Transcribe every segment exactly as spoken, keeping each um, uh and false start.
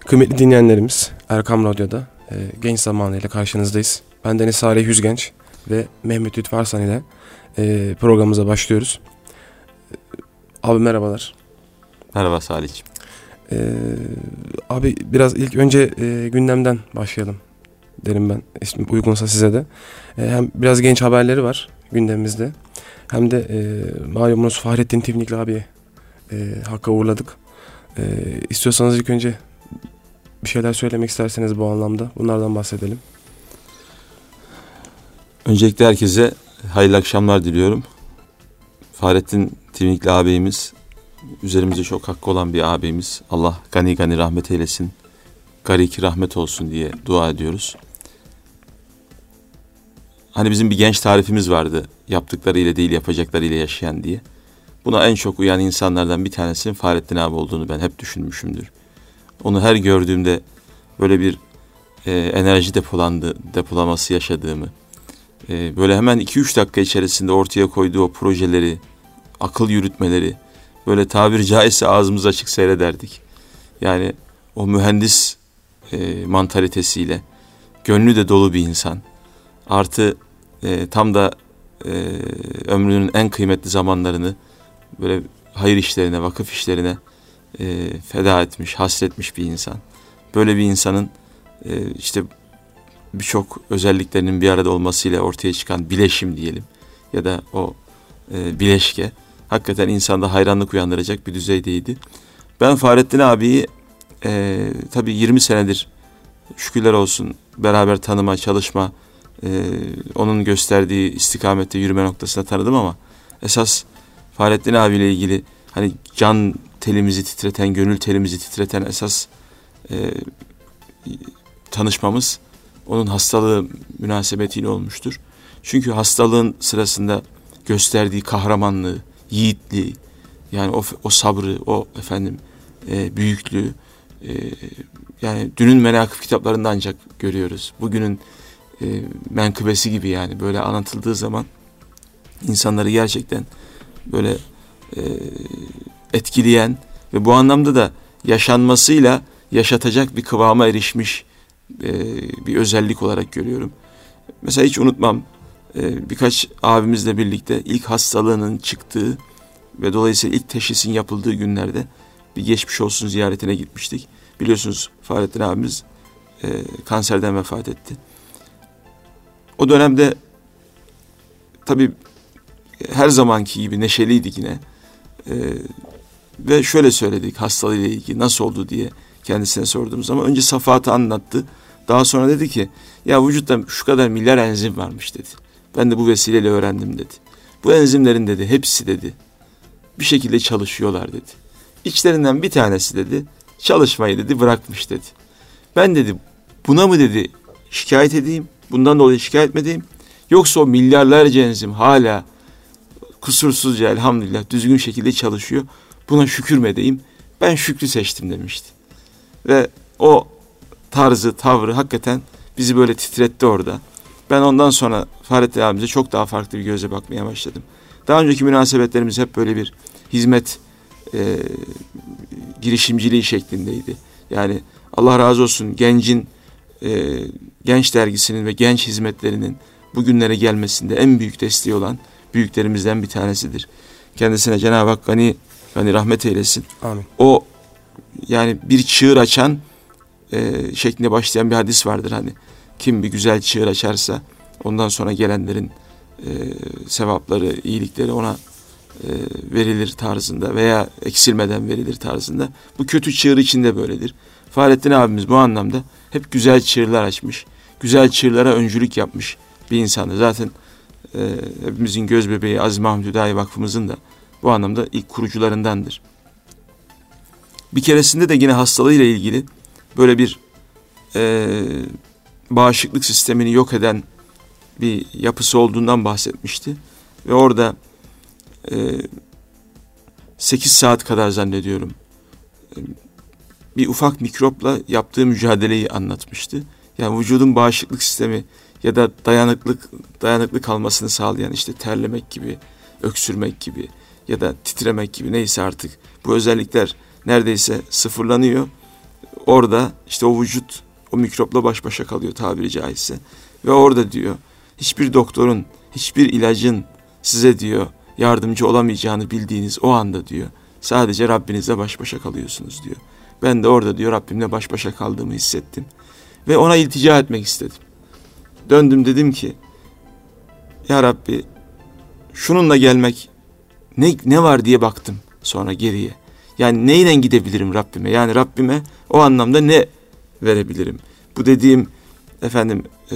Kıymetli dinleyenlerimiz, Erkam Radyo'da e, genç zamanıyla karşınızdayız. Ben Deniz Salih Yüzgenç ve Mehmet Lütfü Arslan ile e, programımıza başlıyoruz. E, abi merhabalar. Merhaba Salih'ciğim. E, abi biraz ilk önce e, gündemden başlayalım derim ben. İşte uygunsa size de. E, hem biraz genç haberleri var gündemimizde. Hem de e, malumunuz Fahrettin Tivnikli abiye e, Hakk'a uğurladık. E, istiyorsanız ilk önce bir şeyler söylemek isterseniz bu anlamda bunlardan bahsedelim. Öncelikle herkese hayırlı akşamlar diliyorum. Fahrettin Tivnikli ağabeyimiz, üzerimize çok hakkı olan bir ağabeyimiz. Allah gani gani rahmet eylesin, gariki rahmet olsun diye dua ediyoruz. Hani bizim bir genç tarifimiz vardı, yaptıklarıyla değil yapacaklarıyla yaşayan diye. Buna en çok uyan insanlardan bir tanesinin Fahrettin abi olduğunu ben hep düşünmüşümdür. Onu her gördüğümde böyle bir e, enerji depolandı, depolaması yaşadığımı, e, böyle hemen iki üç dakika içerisinde ortaya koyduğu o projeleri, akıl yürütmeleri, böyle tabiri caizse ağzımız açık seyrederdik. Yani o mühendis e, mantalitesiyle, gönlü de dolu bir insan. Artı e, tam da e, ömrünün en kıymetli zamanlarını böyle hayır işlerine, vakıf işlerine E, feda etmiş, hasretmiş bir insan. Böyle bir insanın e, işte birçok özelliklerinin bir arada olmasıyla ortaya çıkan bileşim diyelim ya da o e, bileşke hakikaten insanda hayranlık uyandıracak bir düzeydeydi. Ben Fahrettin abiyi e, tabii yirmi senedir şükürler olsun beraber tanıma, çalışma, e, onun gösterdiği istikamette yürüme noktasında tanıdım ama esas Fahrettin abiyle ilgili hani can telimizi titreten, gönül telimizi titreten esas e, tanışmamız onun hastalığı münasebetiyle olmuştur. Çünkü hastalığın sırasında gösterdiği kahramanlığı, yiğitliği, yani o, o sabrı, o efendim e, büyüklüğü, e, yani dünün menakıb kitaplarında ancak görüyoruz. Bugünün e, menkıbesi gibi yani böyle anlatıldığı zaman insanları gerçekten böyle e, etkileyen ve bu anlamda da yaşanmasıyla yaşatacak bir kıvama erişmiş e, bir özellik olarak görüyorum. Mesela hiç unutmam, e, birkaç abimizle birlikte ilk hastalığının çıktığı ve dolayısıyla ilk teşhisin yapıldığı günlerde bir geçmiş olsun ziyaretine gitmiştik. Biliyorsunuz Fahrettin abimiz e, kanserden vefat etti. O dönemde tabii her zamanki gibi neşeliydik yine. E, Ve şöyle söyledik hastalığıyla ilgili nasıl oldu diye kendisine sorduğumuz zaman önce safahatı anlattı. Daha sonra dedi ki ya vücutta şu kadar milyar enzim varmış dedi. Ben de bu vesileyle öğrendim dedi. Bu enzimlerin dedi hepsi dedi bir şekilde çalışıyorlar dedi. İçlerinden bir tanesi dedi çalışmayı dedi bırakmış dedi. Ben dedi buna mı dedi şikayet edeyim, bundan dolayı şikayet mi edeyim, yoksa o milyarlarca enzim hala kusursuzca elhamdülillah düzgün şekilde çalışıyor. Buna şükür mü edeyim? Ben şükrü seçtim demişti. Ve o tarzı, tavrı hakikaten bizi böyle titretti orada. Ben ondan sonra Fahrettin abimize çok daha farklı bir gözle bakmaya başladım. Daha önceki münasebetlerimiz hep böyle bir hizmet e, girişimciliği şeklindeydi. Yani Allah razı olsun gencin, e, Genç Dergisi'nin ve genç hizmetlerinin bugünlere gelmesinde en büyük desteği olan büyüklerimizden bir tanesidir. Kendisine Cenab-ı Hak gani Yani rahmet eylesin. Amin. O yani bir çığır açan e, şeklinde başlayan bir hadis vardır hani. Kim bir güzel çığır açarsa ondan sonra gelenlerin e, sevapları, iyilikleri ona e, verilir tarzında veya eksilmeden verilir tarzında. Bu kötü çığır içinde böyledir. Fahrettin abimiz bu anlamda hep güzel çığırlar açmış. Güzel çığırlara öncülük yapmış bir insandır. Zaten e, hepimizin göz bebeği Aziz Mahmud Hüdayi Vakfımızın da bu anlamda ilk kurucularındandır. Bir keresinde de yine hastalığıyla ilgili böyle bir e, bağışıklık sistemini yok eden bir yapısı olduğundan bahsetmişti. Ve orada e, sekiz saat kadar zannediyorum e, bir ufak mikropla yaptığı mücadeleyi anlatmıştı. Yani vücudun bağışıklık sistemi ya da dayanıklık dayanıklı kalmasını sağlayan işte terlemek gibi, öksürmek gibi ya da titremek gibi neyse artık bu özellikler neredeyse sıfırlanıyor. orada işte o vücut o mikropla baş başa kalıyor tabiri caizse. Ve orada diyor hiçbir doktorun, hiçbir ilacın size diyor yardımcı olamayacağını bildiğiniz o anda diyor sadece Rabbinizle baş başa kalıyorsunuz diyor. Ben de orada diyor Rabbimle baş başa kaldığımı hissettim. Ve ona iltica etmek istedim. Döndüm dedim ki ya Rabbi şununla gelmek ne, ne var diye baktım sonra geriye. Yani neyle gidebilirim Rabbime? Yani Rabbime o anlamda ne verebilirim? Bu dediğim efendim e,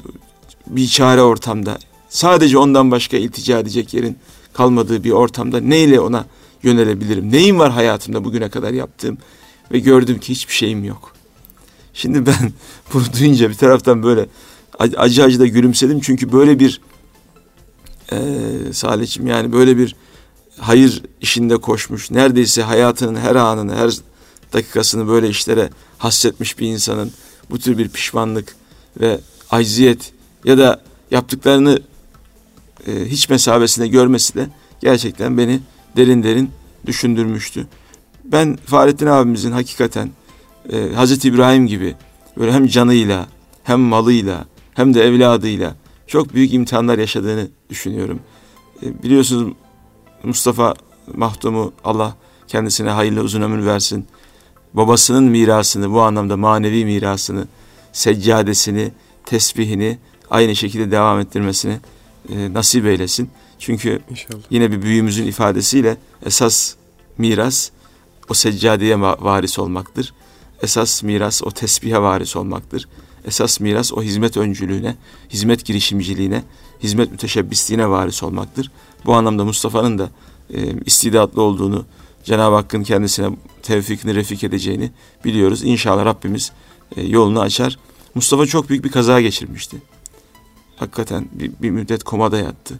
bir çare ortamda sadece ondan başka iltica edecek yerin kalmadığı bir ortamda neyle ona yönelebilirim? Neyim var hayatımda bugüne kadar yaptığım? Ve gördüm ki hiçbir şeyim yok. Şimdi ben bunu duyunca bir taraftan böyle acı acı da gülümsedim. Çünkü böyle bir e, Salih'cim yani böyle bir hayır işinde koşmuş, neredeyse hayatının her anını, her dakikasını böyle işlere hasretmiş bir insanın bu tür bir pişmanlık ve acziyet ya da yaptıklarını e, hiç mesabesinde görmesi de gerçekten beni derin derin düşündürmüştü. Ben Fahrettin abimizin hakikaten e, Hazreti İbrahim gibi böyle hem canıyla hem malıyla hem de evladıyla çok büyük imtihanlar yaşadığını düşünüyorum. E, biliyorsunuz Mustafa Mahdum'u Allah kendisine hayırlı uzun ömür versin. Babasının mirasını, bu anlamda manevi mirasını, seccadesini, tesbihini aynı şekilde devam ettirmesini e, nasip eylesin. Çünkü İnşallah. Yine bir büyüğümüzün ifadesiyle esas miras o seccadeye varis olmaktır. Esas miras o tesbihe varis olmaktır. Esas miras o hizmet öncülüğüne, hizmet girişimciliğine, hizmet müteşebbisliğine varis olmaktır. Bu anlamda Mustafa'nın da e, istidatlı olduğunu, Cenab-ı Hakk'ın kendisine tevfikini refik edeceğini biliyoruz. İnşallah Rabbimiz e, yolunu açar. Mustafa çok büyük bir kaza geçirmişti. Hakikaten bir, bir müddet komada yattı.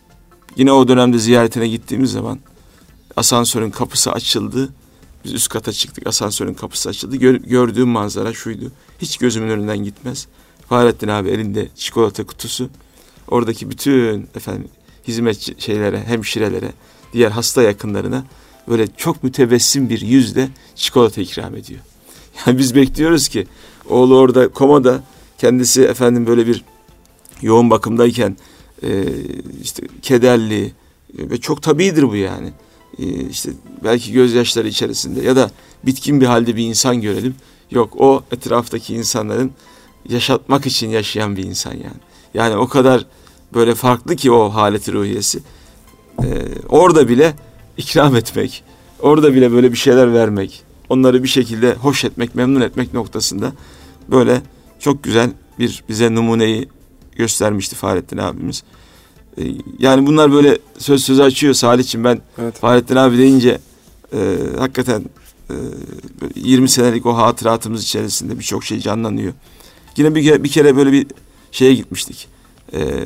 Yine o dönemde ziyaretine gittiğimiz zaman asansörün kapısı açıldı. Biz üst kata çıktık, asansörün kapısı açıldı. Gör, gördüğüm manzara şuydu. Hiç gözümün önünden gitmez. Fahrettin abi elinde çikolata kutusu. Oradaki bütün efendim hizmetçi şeylere, hemşirelere, diğer hasta yakınlarına böyle çok mütebessim bir yüzle çikolata ikram ediyor. Yani biz bekliyoruz ki oğlu orada komada, kendisi efendim böyle bir yoğun bakımdayken e, işte kederli ve çok tabiidir bu yani. E, işte belki gözyaşları içerisinde ya da bitkin bir halde bir insan görelim. Yok, o etraftaki insanların yaşatmak için yaşayan bir insan yani. Yani o kadar böyle farklı ki o haleti ruhiyesi. Ee, orada bile ikram etmek, orada bile böyle bir şeyler vermek, onları bir şekilde hoş etmek, memnun etmek noktasında böyle çok güzel bir bize numuneyi göstermişti Fahrettin abimiz. Ee, yani bunlar böyle söz söz açıyor Salih'ciğim. Ben evet. Fahrettin abi deyince e, hakikaten e, yirmi senelik o hatıratımız içerisinde birçok şey canlanıyor. Yine bir kere, bir kere böyle bir şeye gitmiştik. Ee,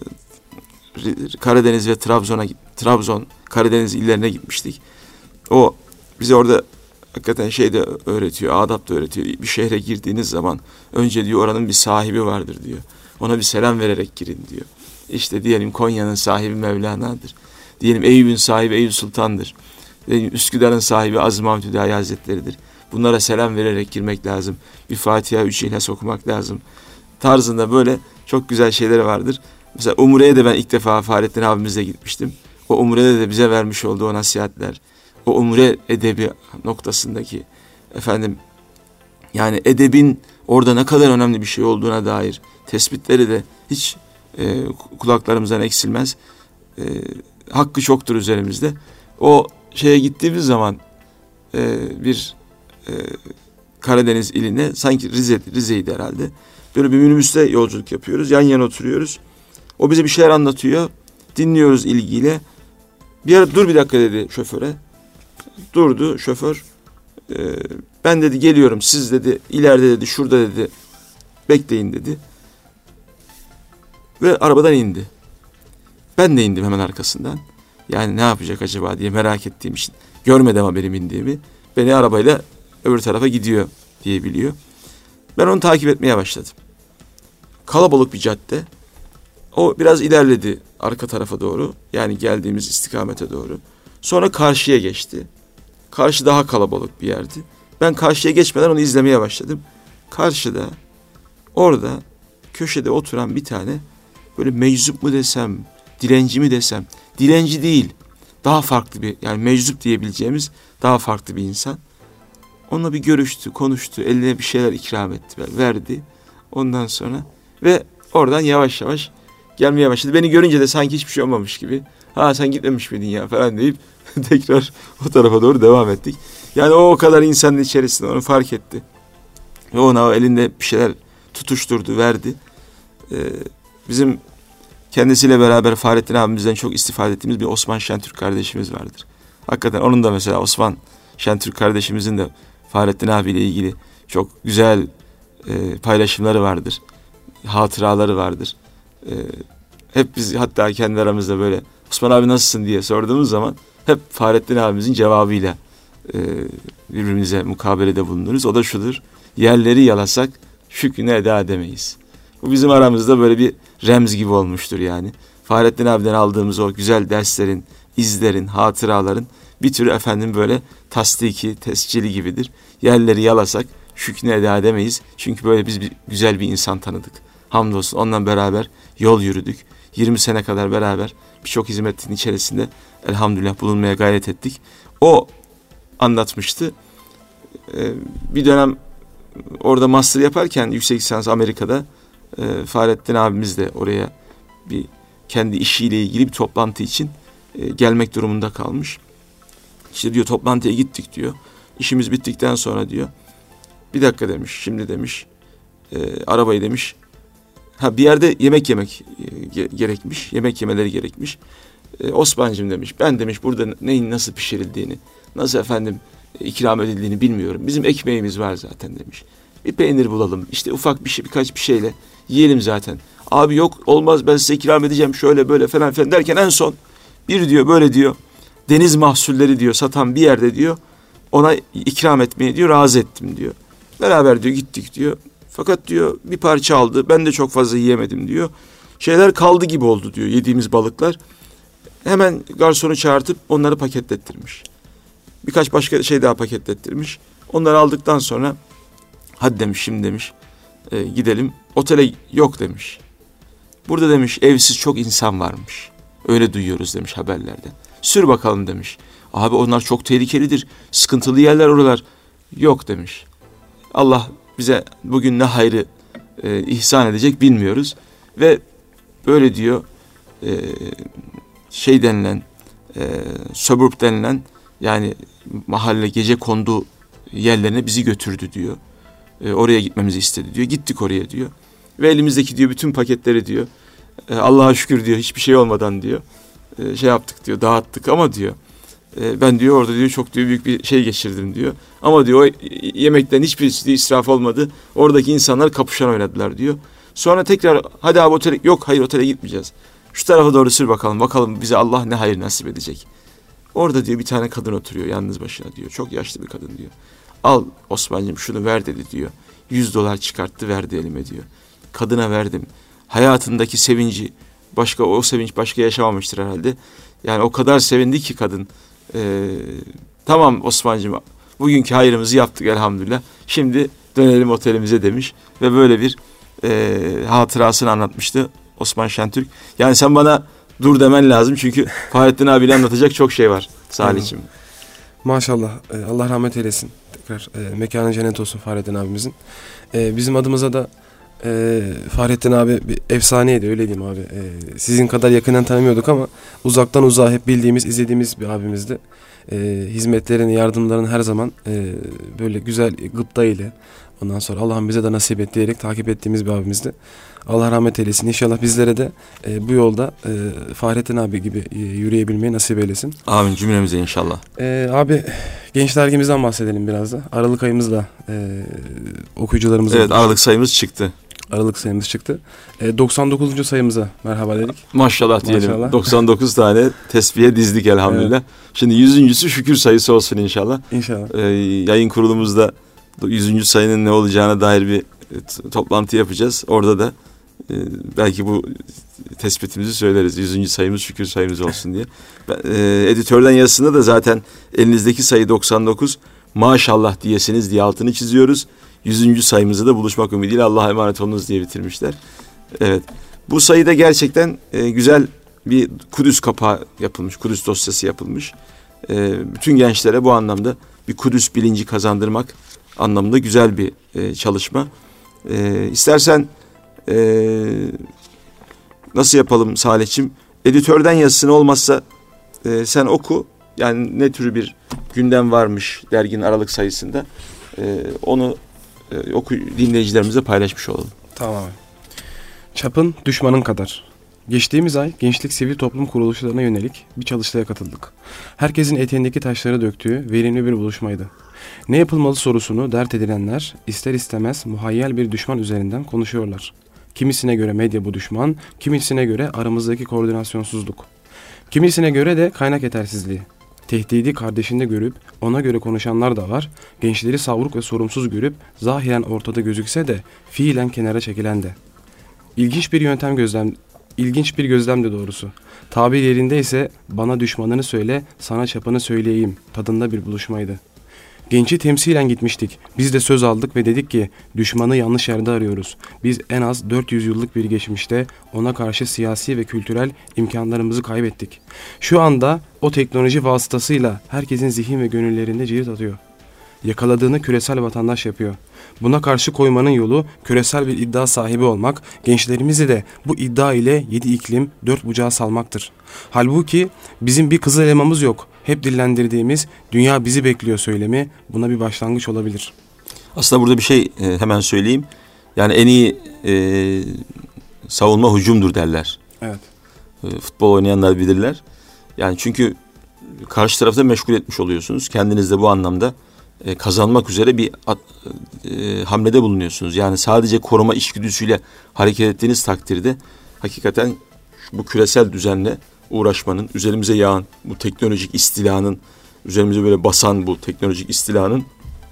Karadeniz ve Trabzon'a Trabzon, Karadeniz illerine gitmiştik. O bize orada hakikaten şey de öğretiyor, adap da öğretiyor. Bir şehre girdiğiniz zaman önce diyor oranın bir sahibi vardır diyor. Ona bir selam vererek girin diyor. İşte diyelim Konya'nın sahibi Mevlana'dır. Diyelim Eyüp'ün sahibi Eyüp Sultan'dır. Diyelim Üsküdar'ın sahibi Aziz Mahmud Hüdayi Hazretleri'dir. Bunlara selam vererek girmek lazım. Bir Fatiha üç İhlas okumak lazım. Tarzında böyle çok güzel şeyleri vardır. Mesela Umre'ye de ben ilk defa Fahrettin abimizle gitmiştim. O Umre'de de bize vermiş olduğu o nasihatler, o Umre edebi noktasındaki efendim yani edebin orada ne kadar önemli bir şey olduğuna dair tespitleri de hiç e, kulaklarımızdan eksilmez. E, hakkı çoktur üzerimizde. O şeye gittiğimiz zaman e, bir e, Karadeniz iline, sanki Rize, Rize'ydi herhalde. Böyle bir minibüste yolculuk yapıyoruz. Yan yana oturuyoruz. O bize bir şeyler anlatıyor. Dinliyoruz ilgiyle. Bir ara dur bir dakika dedi şoföre. Durdu şoför. Ee, ben dedi geliyorum. Siz dedi ileride dedi şurada dedi bekleyin dedi. Ve arabadan indi. Ben de indim hemen arkasından. Yani ne yapacak acaba diye merak ettiğim için. Görmedi ama benim indiğimi. Beni arabayla öbür tarafa gidiyor diye biliyor. Ben onu takip etmeye başladım. Kalabalık bir cadde. O biraz ilerledi arka tarafa doğru. Yani geldiğimiz istikamete doğru. Sonra karşıya geçti. Karşı daha kalabalık bir yerdi. Ben karşıya geçmeden onu izlemeye başladım. Karşıda, orada köşede oturan bir tane böyle meczup mu desem, dilenci mi desem, dilenci değil, daha farklı bir, yani meczup diyebileceğimiz daha farklı bir insan. Onunla bir görüştü, konuştu, eline bir şeyler ikram etti, verdi. Ondan sonra ve oradan yavaş yavaş gelmeye başladı. Beni görünce de sanki hiçbir şey olmamış gibi, ha sen gitmemiş miydin ya falan deyip tekrar o tarafa doğru devam ettik. Yani o o kadar insanın içerisinde onu fark etti. Ve ona o elinde bir şeyler tutuşturdu, verdi. Ee, bizim kendisiyle beraber Fahrettin abimizden çok istifade ettiğimiz bir Osman Şentürk kardeşimiz vardır. Hakikaten onun da mesela Osman Şentürk kardeşimizin de Fahrettin abiyle ilgili çok güzel e, paylaşımları vardır. Hatıraları vardır. E, hep biz hatta kendi aramızda böyle Osman abi nasılsın diye sorduğumuz zaman hep Fahrettin abimizin cevabıyla e, birbirimize mukabelede bulunuruz. O da şudur: yerleri yalasak şükrünü eda edemeyiz. Bu bizim aramızda böyle bir remz gibi olmuştur yani. Fahrettin abiden aldığımız o güzel derslerin, izlerin, hatıraların bir tür efendim böyle tasdiki, tescili gibidir. Yerleri yalasak şükrünü eda edemeyiz. Çünkü böyle biz bir, güzel bir insan tanıdık. Hamdolsun onunla beraber yol yürüdük. yirmi sene kadar beraber birçok hizmetin içerisinde elhamdülillah bulunmaya gayret ettik. O anlatmıştı. Ee, bir dönem orada master yaparken yüksek lisans Amerika'da e, Fahrettin abimiz de oraya bir kendi işiyle ilgili bir toplantı için e, gelmek durumunda kalmış. İşte diyor toplantıya gittik diyor. İşimiz bittikten sonra diyor. Bir dakika demiş, şimdi demiş e, arabayı demiş. Ha bir yerde yemek yemek e, gerekmiş, yemek yemeleri gerekmiş. E, Osman'cığım demiş, ben demiş burada neyin nasıl pişirildiğini, nasıl efendim e, ikram edildiğini bilmiyorum. Bizim ekmeğimiz var zaten demiş. Bir peynir bulalım, işte ufak bir şey, birkaç bir şeyle yiyelim zaten. Abi yok olmaz ben size ikram edeceğim şöyle böyle falan filan derken en son bir diyor böyle diyor deniz mahsulleri diyor satan bir yerde diyor ona ikram etmeye diyor razı ettim diyor. Beraber diyor gittik diyor. Fakat diyor bir parça aldı. Ben de çok fazla yiyemedim diyor. Şeyler kaldı gibi oldu diyor yediğimiz balıklar. Hemen garsonu çağırtıp onları paketlettirmiş. Birkaç başka şey daha paketlettirmiş. Onları aldıktan sonra hadi demiş şimdi demiş e, gidelim. Otele yok demiş. Burada demiş evsiz çok insan varmış. Öyle duyuyoruz demiş haberlerde. Sür bakalım demiş. Abi onlar çok tehlikelidir. Sıkıntılı yerler oralar. Yok demiş. Allah bize bugün ne hayrı e, ihsan edecek bilmiyoruz. Ve böyle diyor e, şey denilen e, suburb denilen yani mahalle gece kondu yerlerine bizi götürdü diyor. E, oraya gitmemizi istedi diyor. Gittik oraya diyor. Ve elimizdeki diyor bütün paketleri diyor. E, Allah'a şükür diyor hiçbir şey olmadan diyor. E, şey yaptık diyor dağıttık ama diyor. E, ben diyor orada diyor çok diyor büyük bir şey geçirdim diyor. Ama diyor o yemekten hiçbir israf olmadı. Oradaki insanlar kapışan oynadılar diyor. Sonra tekrar hadi abi otele yok hayır otele gitmeyeceğiz. Şu tarafa doğru sür bakalım. Bakalım bize Allah ne hayır nasip edecek. Orada diyor bir tane kadın oturuyor yalnız başına diyor. Çok yaşlı bir kadın diyor. Al Osman'cığım şunu ver dedi diyor. Yüz dolar çıkarttı verdi elime diyor. Kadına verdim. Hayatındaki sevinci başka o sevinç başka yaşamamıştır herhalde. Yani o kadar sevindi ki kadın. Ee, tamam Osman'cığım bugünkü hayrımızı yaptık elhamdülillah. Şimdi dönelim otelimize demiş. Ve böyle bir e, hatırasını anlatmıştı Osman Şentürk. Yani sen bana dur demen lazım çünkü Fahrettin abiyle anlatacak çok şey var Salih'cim. Maşallah. Ee, Allah rahmet eylesin. Tekrar e, mekanı cennet olsun Fahrettin abimizin. E, bizim adımıza da e, Fahrettin abi bir efsaneydi öyle diyeyim abi. E, sizin kadar yakından tanımıyorduk ama uzaktan uzağa hep bildiğimiz, izlediğimiz bir abimizdi. E, hizmetlerini, yardımlarını her zaman e, böyle güzel gıpta ile ondan sonra Allah'ın bize de nasip et diyerek takip ettiğimiz bir abimizdi. Allah rahmet eylesin. İnşallah bizlere de e, bu yolda e, Fahrettin abi gibi e, yürüyebilmeyi nasip eylesin. Amin cümlemize inşallah. E, abi Genç Dergimizden bahsedelim biraz da. Aralık ayımızda e, okuyucularımıza... Evet Aralık sayımız çıktı. Aralık sayımız çıktı. E, doksan dokuzuncu sayımıza merhaba dedik. Maşallah diyelim. Maşallah. doksan dokuz tane tesbihe dizdik elhamdülillah. Evet. Şimdi yüzüncüsü şükür sayısı olsun inşallah. İnşallah. E, yayın kurulumuzda yüzüncü sayının ne olacağına dair bir e, toplantı yapacağız. Orada da e, belki bu tespitimizi söyleriz. yüzüncü sayımız şükür sayımız olsun diye. Ben, e, editörden yazısında da zaten elinizdeki sayı doksan dokuz. maşallah diyesiniz diye altını çiziyoruz. Yüzüncü sayımızı da buluşmak ümidiyle Allah'a emanet olunuz diye bitirmişler. Evet. Bu sayıda gerçekten e, güzel bir Kudüs kapağı yapılmış. Kudüs dosyası yapılmış. E, bütün gençlere bu anlamda bir Kudüs bilinci kazandırmak anlamında güzel bir e, çalışma. E, istersen e, nasıl yapalım Salih'cim? Editörden yazısını olmazsa e, sen oku. Yani ne tür bir gündem varmış derginin Aralık sayısında. E, onu e, oku, dinleyicilerimize paylaşmış olalım. Tamam abi. Çapın düşmanın kadar. Geçtiğimiz ay gençlik sivil toplum kuruluşlarına yönelik bir çalıştaya katıldık. Herkesin eteğindeki taşları döktüğü verimli bir buluşmaydı. Ne yapılmalı sorusunu dert edilenler ister istemez muhayyel bir düşman üzerinden konuşuyorlar. Kimisine göre medya bu düşman, kimisine göre aramızdaki koordinasyonsuzluk. Kimisine göre de kaynak yetersizliği. Tehdidi kardeşinde görüp ona göre konuşanlar da var. Gençleri savruk ve sorumsuz görüp zahiren ortada gözükse de fiilen kenara çekilen de. İlginç bir yöntem gözlem, ilginç bir gözlem de doğrusu. Tabir yerinde ise bana düşmanını söyle, sana çapını söyleyeyim tadında bir buluşmaydı. Genci temsilen gitmiştik. Biz de söz aldık ve dedik ki düşmanı yanlış yerde arıyoruz. Biz en az dört yüz yıllık bir geçmişte ona karşı siyasi ve kültürel imkanlarımızı kaybettik. Şu anda o teknoloji vasıtasıyla herkesin zihin ve gönüllerinde cirit atıyor. Yakaladığını küresel vatandaş yapıyor. Buna karşı koymanın yolu küresel bir iddia sahibi olmak, gençlerimizi de bu iddia ile yedi iklim, dört bucağı salmaktır. Halbuki bizim bir kızıl elmamız yok. Hep dillendirdiğimiz dünya bizi bekliyor söylemi buna bir başlangıç olabilir. Aslında burada bir şey e, hemen söyleyeyim. Yani en iyi e, savunma hücumdur derler. Evet. E, futbol oynayanlar bilirler. Yani çünkü karşı tarafta meşgul etmiş oluyorsunuz. Kendiniz de bu anlamda e, kazanmak üzere bir at, e, hamlede bulunuyorsunuz. Yani sadece koruma içgüdüsüyle hareket ettiğiniz takdirde hakikaten bu küresel düzenle uğraşmanın, üzerimize yağan bu teknolojik istilanın, üzerimize böyle basan bu teknolojik istilanın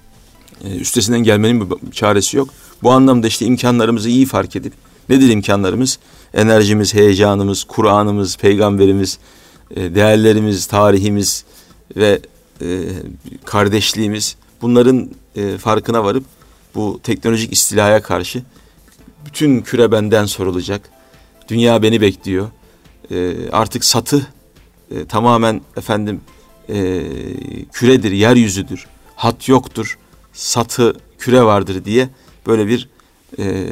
e, üstesinden gelmenin bir çaresi yok. Bu anlamda işte imkanlarımızı iyi fark edip, nedir imkanlarımız? Enerjimiz, heyecanımız, Kur'an'ımız, peygamberimiz, e, değerlerimiz, tarihimiz ve e, kardeşliğimiz, bunların e, farkına varıp bu teknolojik istilaya karşı bütün küre benden sorulacak, dünya beni bekliyor. E, artık satı e, tamamen efendim e, küredir, yeryüzüdür, hat yoktur, satı küre vardır diye böyle bir e,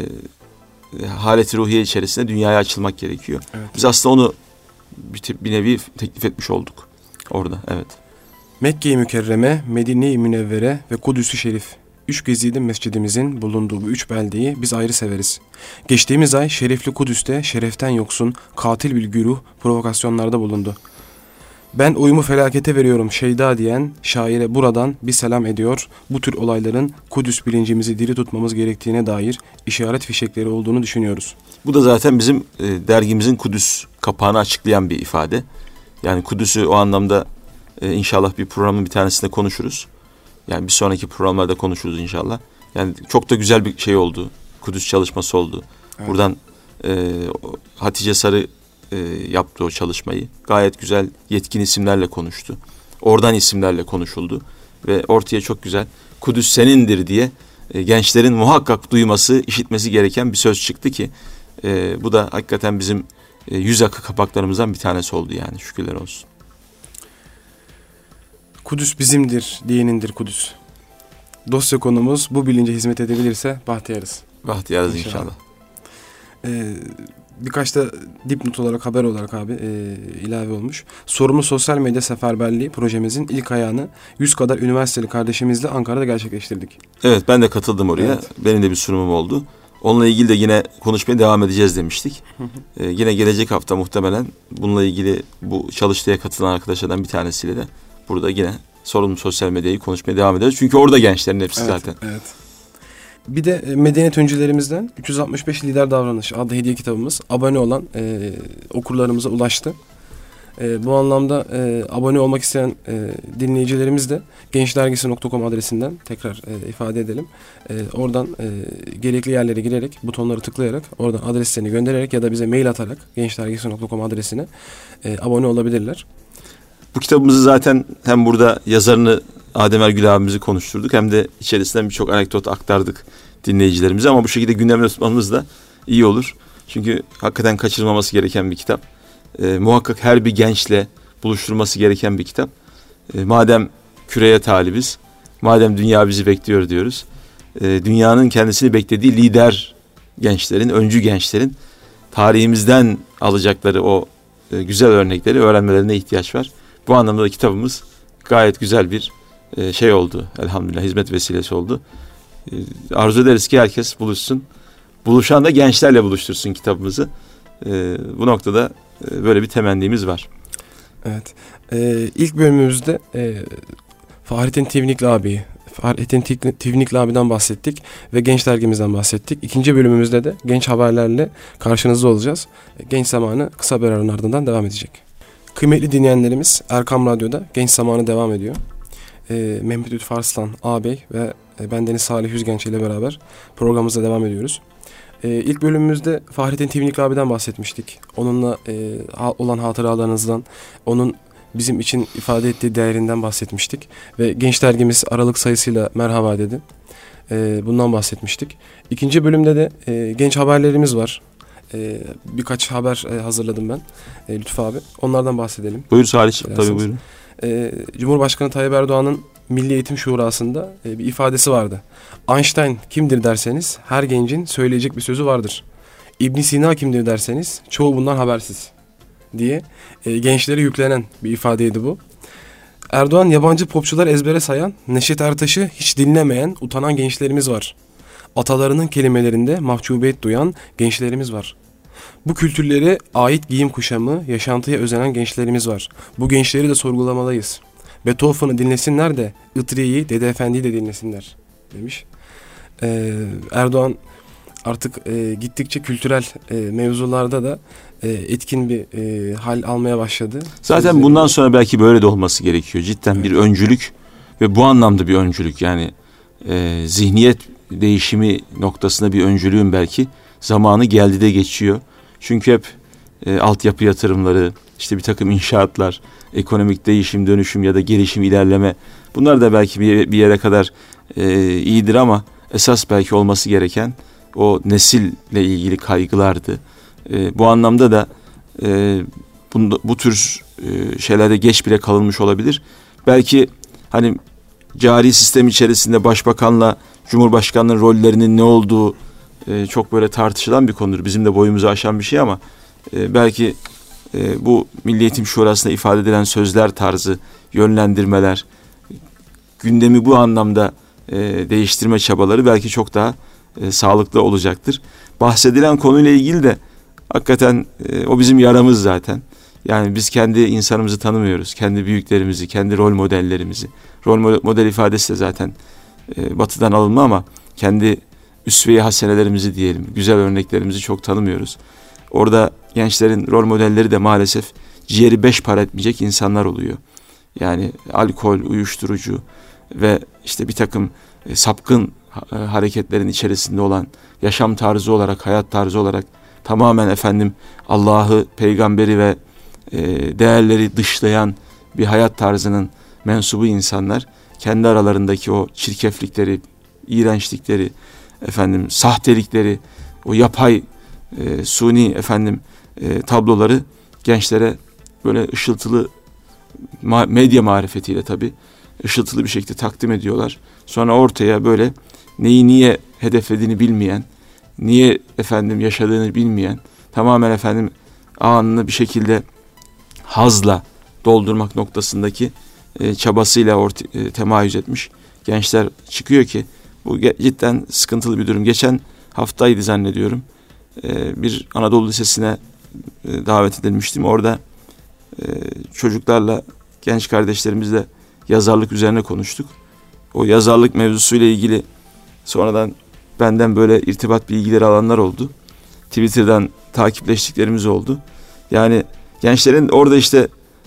haleti ruhiye içerisinde dünyaya açılmak gerekiyor. Evet. Biz aslında onu bir, bir nevi teklif etmiş olduk orada. Evet. Mekke-i Mükerreme, Medine-i Münevvere ve Kudüs-ü Şerif. Üç gezide mescidimizin bulunduğu bu üç beldeyi biz ayrı severiz. Geçtiğimiz ay şerefli Kudüs'te şereften yoksun katil bir güruh provokasyonlarda bulundu. Ben oyumu felakete veriyorum Şeyda diyen şaire buradan bir selam ediyor. Bu tür olayların Kudüs bilincimizi diri tutmamız gerektiğine dair işaret fişekleri olduğunu düşünüyoruz. Bu da zaten bizim e, dergimizin Kudüs kapağını açıklayan bir ifade. Yani Kudüs'ü o anlamda e, inşallah bir programın bir tanesinde konuşuruz. Yani bir sonraki programlarda konuşuruz inşallah. Yani çok da güzel bir şey oldu. Kudüs çalışması oldu. Evet. Buradan e, Hatice Sarı e, yaptı o çalışmayı. Gayet güzel yetkin isimlerle konuştu. Oradan isimlerle konuşuldu. Ve ortaya çok güzel Kudüs senindir diye e, gençlerin muhakkak duyması, işitmesi gereken bir söz çıktı ki e, bu da hakikaten bizim e, yüz akı kapaklarımızdan bir tanesi oldu yani. Şükürler olsun. Kudüs bizimdir diyenindir Kudüs. Dosya konumuz bu bilince hizmet edebilirse bahtiyarız. Bahtiyarız inşallah. inşallah. Ee, birkaç da dipnot olarak, haber olarak abi e, ilave olmuş. Sorumlu Sosyal Medya Seferberliği projemizin ilk ayağını yüz kadar üniversiteli kardeşimizle Ankara'da gerçekleştirdik. Evet, ben de katıldım oraya. Evet. Benim de bir sunumum oldu. Onunla ilgili de yine konuşmaya devam edeceğiz demiştik. Hı hı. Ee, yine gelecek hafta muhtemelen bununla ilgili bu çalıştaya katılan arkadaşlardan bir tanesiyle de burada yine sorumlu sosyal medyayı konuşmaya devam ederiz. Çünkü orada gençlerin hepsi evet, zaten. Evet. Bir de medeniyet öncülerimizden üç yüz altmış beş Lider Davranış adlı hediye kitabımız abone olan e, okurlarımıza ulaştı. E, bu anlamda e, abone olmak isteyen e, dinleyicilerimiz de gençdergisi nokta com adresinden tekrar e, ifade edelim. E, oradan e, gerekli yerlere girerek, butonları tıklayarak, oradan adreslerini göndererek ya da bize mail atarak gençdergisi nokta com adresine e, abone olabilirler. Bu kitabımızı zaten hem burada yazarını Adem Ergül abimizi konuşturduk hem de içerisinden birçok anekdot aktardık dinleyicilerimize, ama bu şekilde gündemde tutmamız da iyi olur. Çünkü hakikaten kaçırılmaması gereken bir kitap. E, muhakkak her bir gençle buluşturması gereken bir kitap. E, madem küreye talibiz, madem dünya bizi bekliyor diyoruz, e, dünyanın kendisini beklediği lider gençlerin, öncü gençlerin tarihimizden alacakları o e, güzel örnekleri öğrenmelerine ihtiyaç var. Bu anlamda da kitabımız gayet güzel bir e, şey oldu. Elhamdülillah hizmet vesilesi oldu. E, arzu ederiz ki herkes buluşsun. Buluşan da gençlerle buluştursun kitabımızı. E, bu noktada e, böyle bir temennimiz var. Evet. Ee, ilk bölümümüzde e, Fahrettin Tivnikli abi, Fahrettin Tivnikli abiden bahsettik ve Genç Dergimizden bahsettik. İkinci bölümümüzde de genç haberlerle karşınızda olacağız. Genç Zamanı kısa bir aranın ardından devam edecek. Kıymetli dinleyenlerimiz, Erkam Radyo'da Genç Zamanı devam ediyor. Ee, Mehmet Lütfü Arslan ağabey ve ben Deniz Salih Yüzgenç ile beraber programımıza devam ediyoruz. Ee, ilk bölümümüzde Fahrettin Tivnikli abiden bahsetmiştik. Onunla e, olan hatıralarınızdan, onun bizim için ifade ettiği değerinden bahsetmiştik. Ve Genç Dergimiz Aralık sayısıyla merhaba dedi. Ee, bundan bahsetmiştik. İkinci bölümde de e, genç haberlerimiz var. E, birkaç haber e, hazırladım ben. E, Lütfü abi. Onlardan bahsedelim. Buyur Salih'ciğim, tabii buyurun. E, Cumhurbaşkanı Tayyip Erdoğan'ın Milli Eğitim Şurası'nda e, bir ifadesi vardı. Einstein kimdir derseniz her gencin söyleyecek bir sözü vardır. İbn Sina kimdir derseniz çoğu bundan habersiz diye e, gençlere yüklenen bir ifadeydi bu. Erdoğan yabancı popçular ezbere sayan, Neşet Ertaş'ı hiç dinlemeyen, utanan gençlerimiz var. Atalarının kelimelerinde mahcubiyet duyan gençlerimiz var. Bu kültürlere ait giyim kuşamı, yaşantıya özenen gençlerimiz var. Bu gençleri de sorgulamalıyız. Beethoven'ı dinlesinler de Itri'yi, Dede Efendi'yi de dinlesinler demiş. Ee, Erdoğan artık e, gittikçe kültürel e, mevzularda da e, etkin bir e, hal almaya başladı. Zaten Sözleri... bundan sonra belki böyle de olması gerekiyor. Cidden evet. Bir öncülük ve bu anlamda bir öncülük, yani e, zihniyet değişimi noktasında bir öncülüğün belki zamanı geldi de geçiyor. Çünkü hep e, altyapı yatırımları, işte bir takım inşaatlar, ekonomik değişim, dönüşüm ya da gelişim, ilerleme, bunlar da belki bir, bir yere kadar e, iyidir ama esas belki olması gereken o nesille ilgili kaygılardı. E, bu anlamda da e, bunda, bu tür e, şeylerde geç bile kalınmış olabilir. Belki hani cari sistem içerisinde başbakanla Cumhurbaşkanlığının rollerinin ne olduğu e, çok böyle tartışılan bir konudur. Bizim de boyumuzu aşan bir şey ama e, belki e, bu Milli Eğitim Şurası'nda ifade edilen sözler tarzı, yönlendirmeler, gündemi bu anlamda e, değiştirme çabaları belki çok daha e, sağlıklı olacaktır. Bahsedilen konuyla ilgili de hakikaten e, o bizim yaramız zaten. Yani biz kendi insanımızı tanımıyoruz. Kendi büyüklerimizi, kendi rol modellerimizi. Rol model ifadesi de zaten e, batıdan alınma ama kendi üsve-i hasenelerimizi diyelim, güzel örneklerimizi çok tanımıyoruz. Orada gençlerin rol modelleri de maalesef ciğeri beş para etmeyecek insanlar oluyor. Yani alkol, uyuşturucu ve işte bir takım e, sapkın e, hareketlerin içerisinde olan, yaşam tarzı olarak, hayat tarzı olarak tamamen efendim Allah'ı, peygamberi ve e, değerleri dışlayan bir hayat tarzının mensubu insanlar kendi aralarındaki o çirkeflikleri, iğrençlikleri, efendim sahtelikleri, o yapay e, suni efendim e, tabloları gençlere böyle ışıltılı ma- medya marifetiyle tabii ışıltılı bir şekilde takdim ediyorlar. Sonra ortaya böyle neyi niye hedeflediğini bilmeyen, niye efendim yaşadığını bilmeyen, tamamen efendim anını bir şekilde hazla doldurmak noktasındaki e, çabasıyla orta, e, temayüz etmiş gençler çıkıyor ki bu cidden sıkıntılı bir durum. Geçen haftaydı zannediyorum. E, bir Anadolu Lisesi'ne e, davet edilmiştim. Orada e, çocuklarla, genç kardeşlerimizle yazarlık üzerine konuştuk. O yazarlık mevzusuyla ilgili sonradan benden böyle irtibat bilgileri alanlar oldu. Twitter'dan takipleştiklerimiz oldu. Yani gençlerin orada işte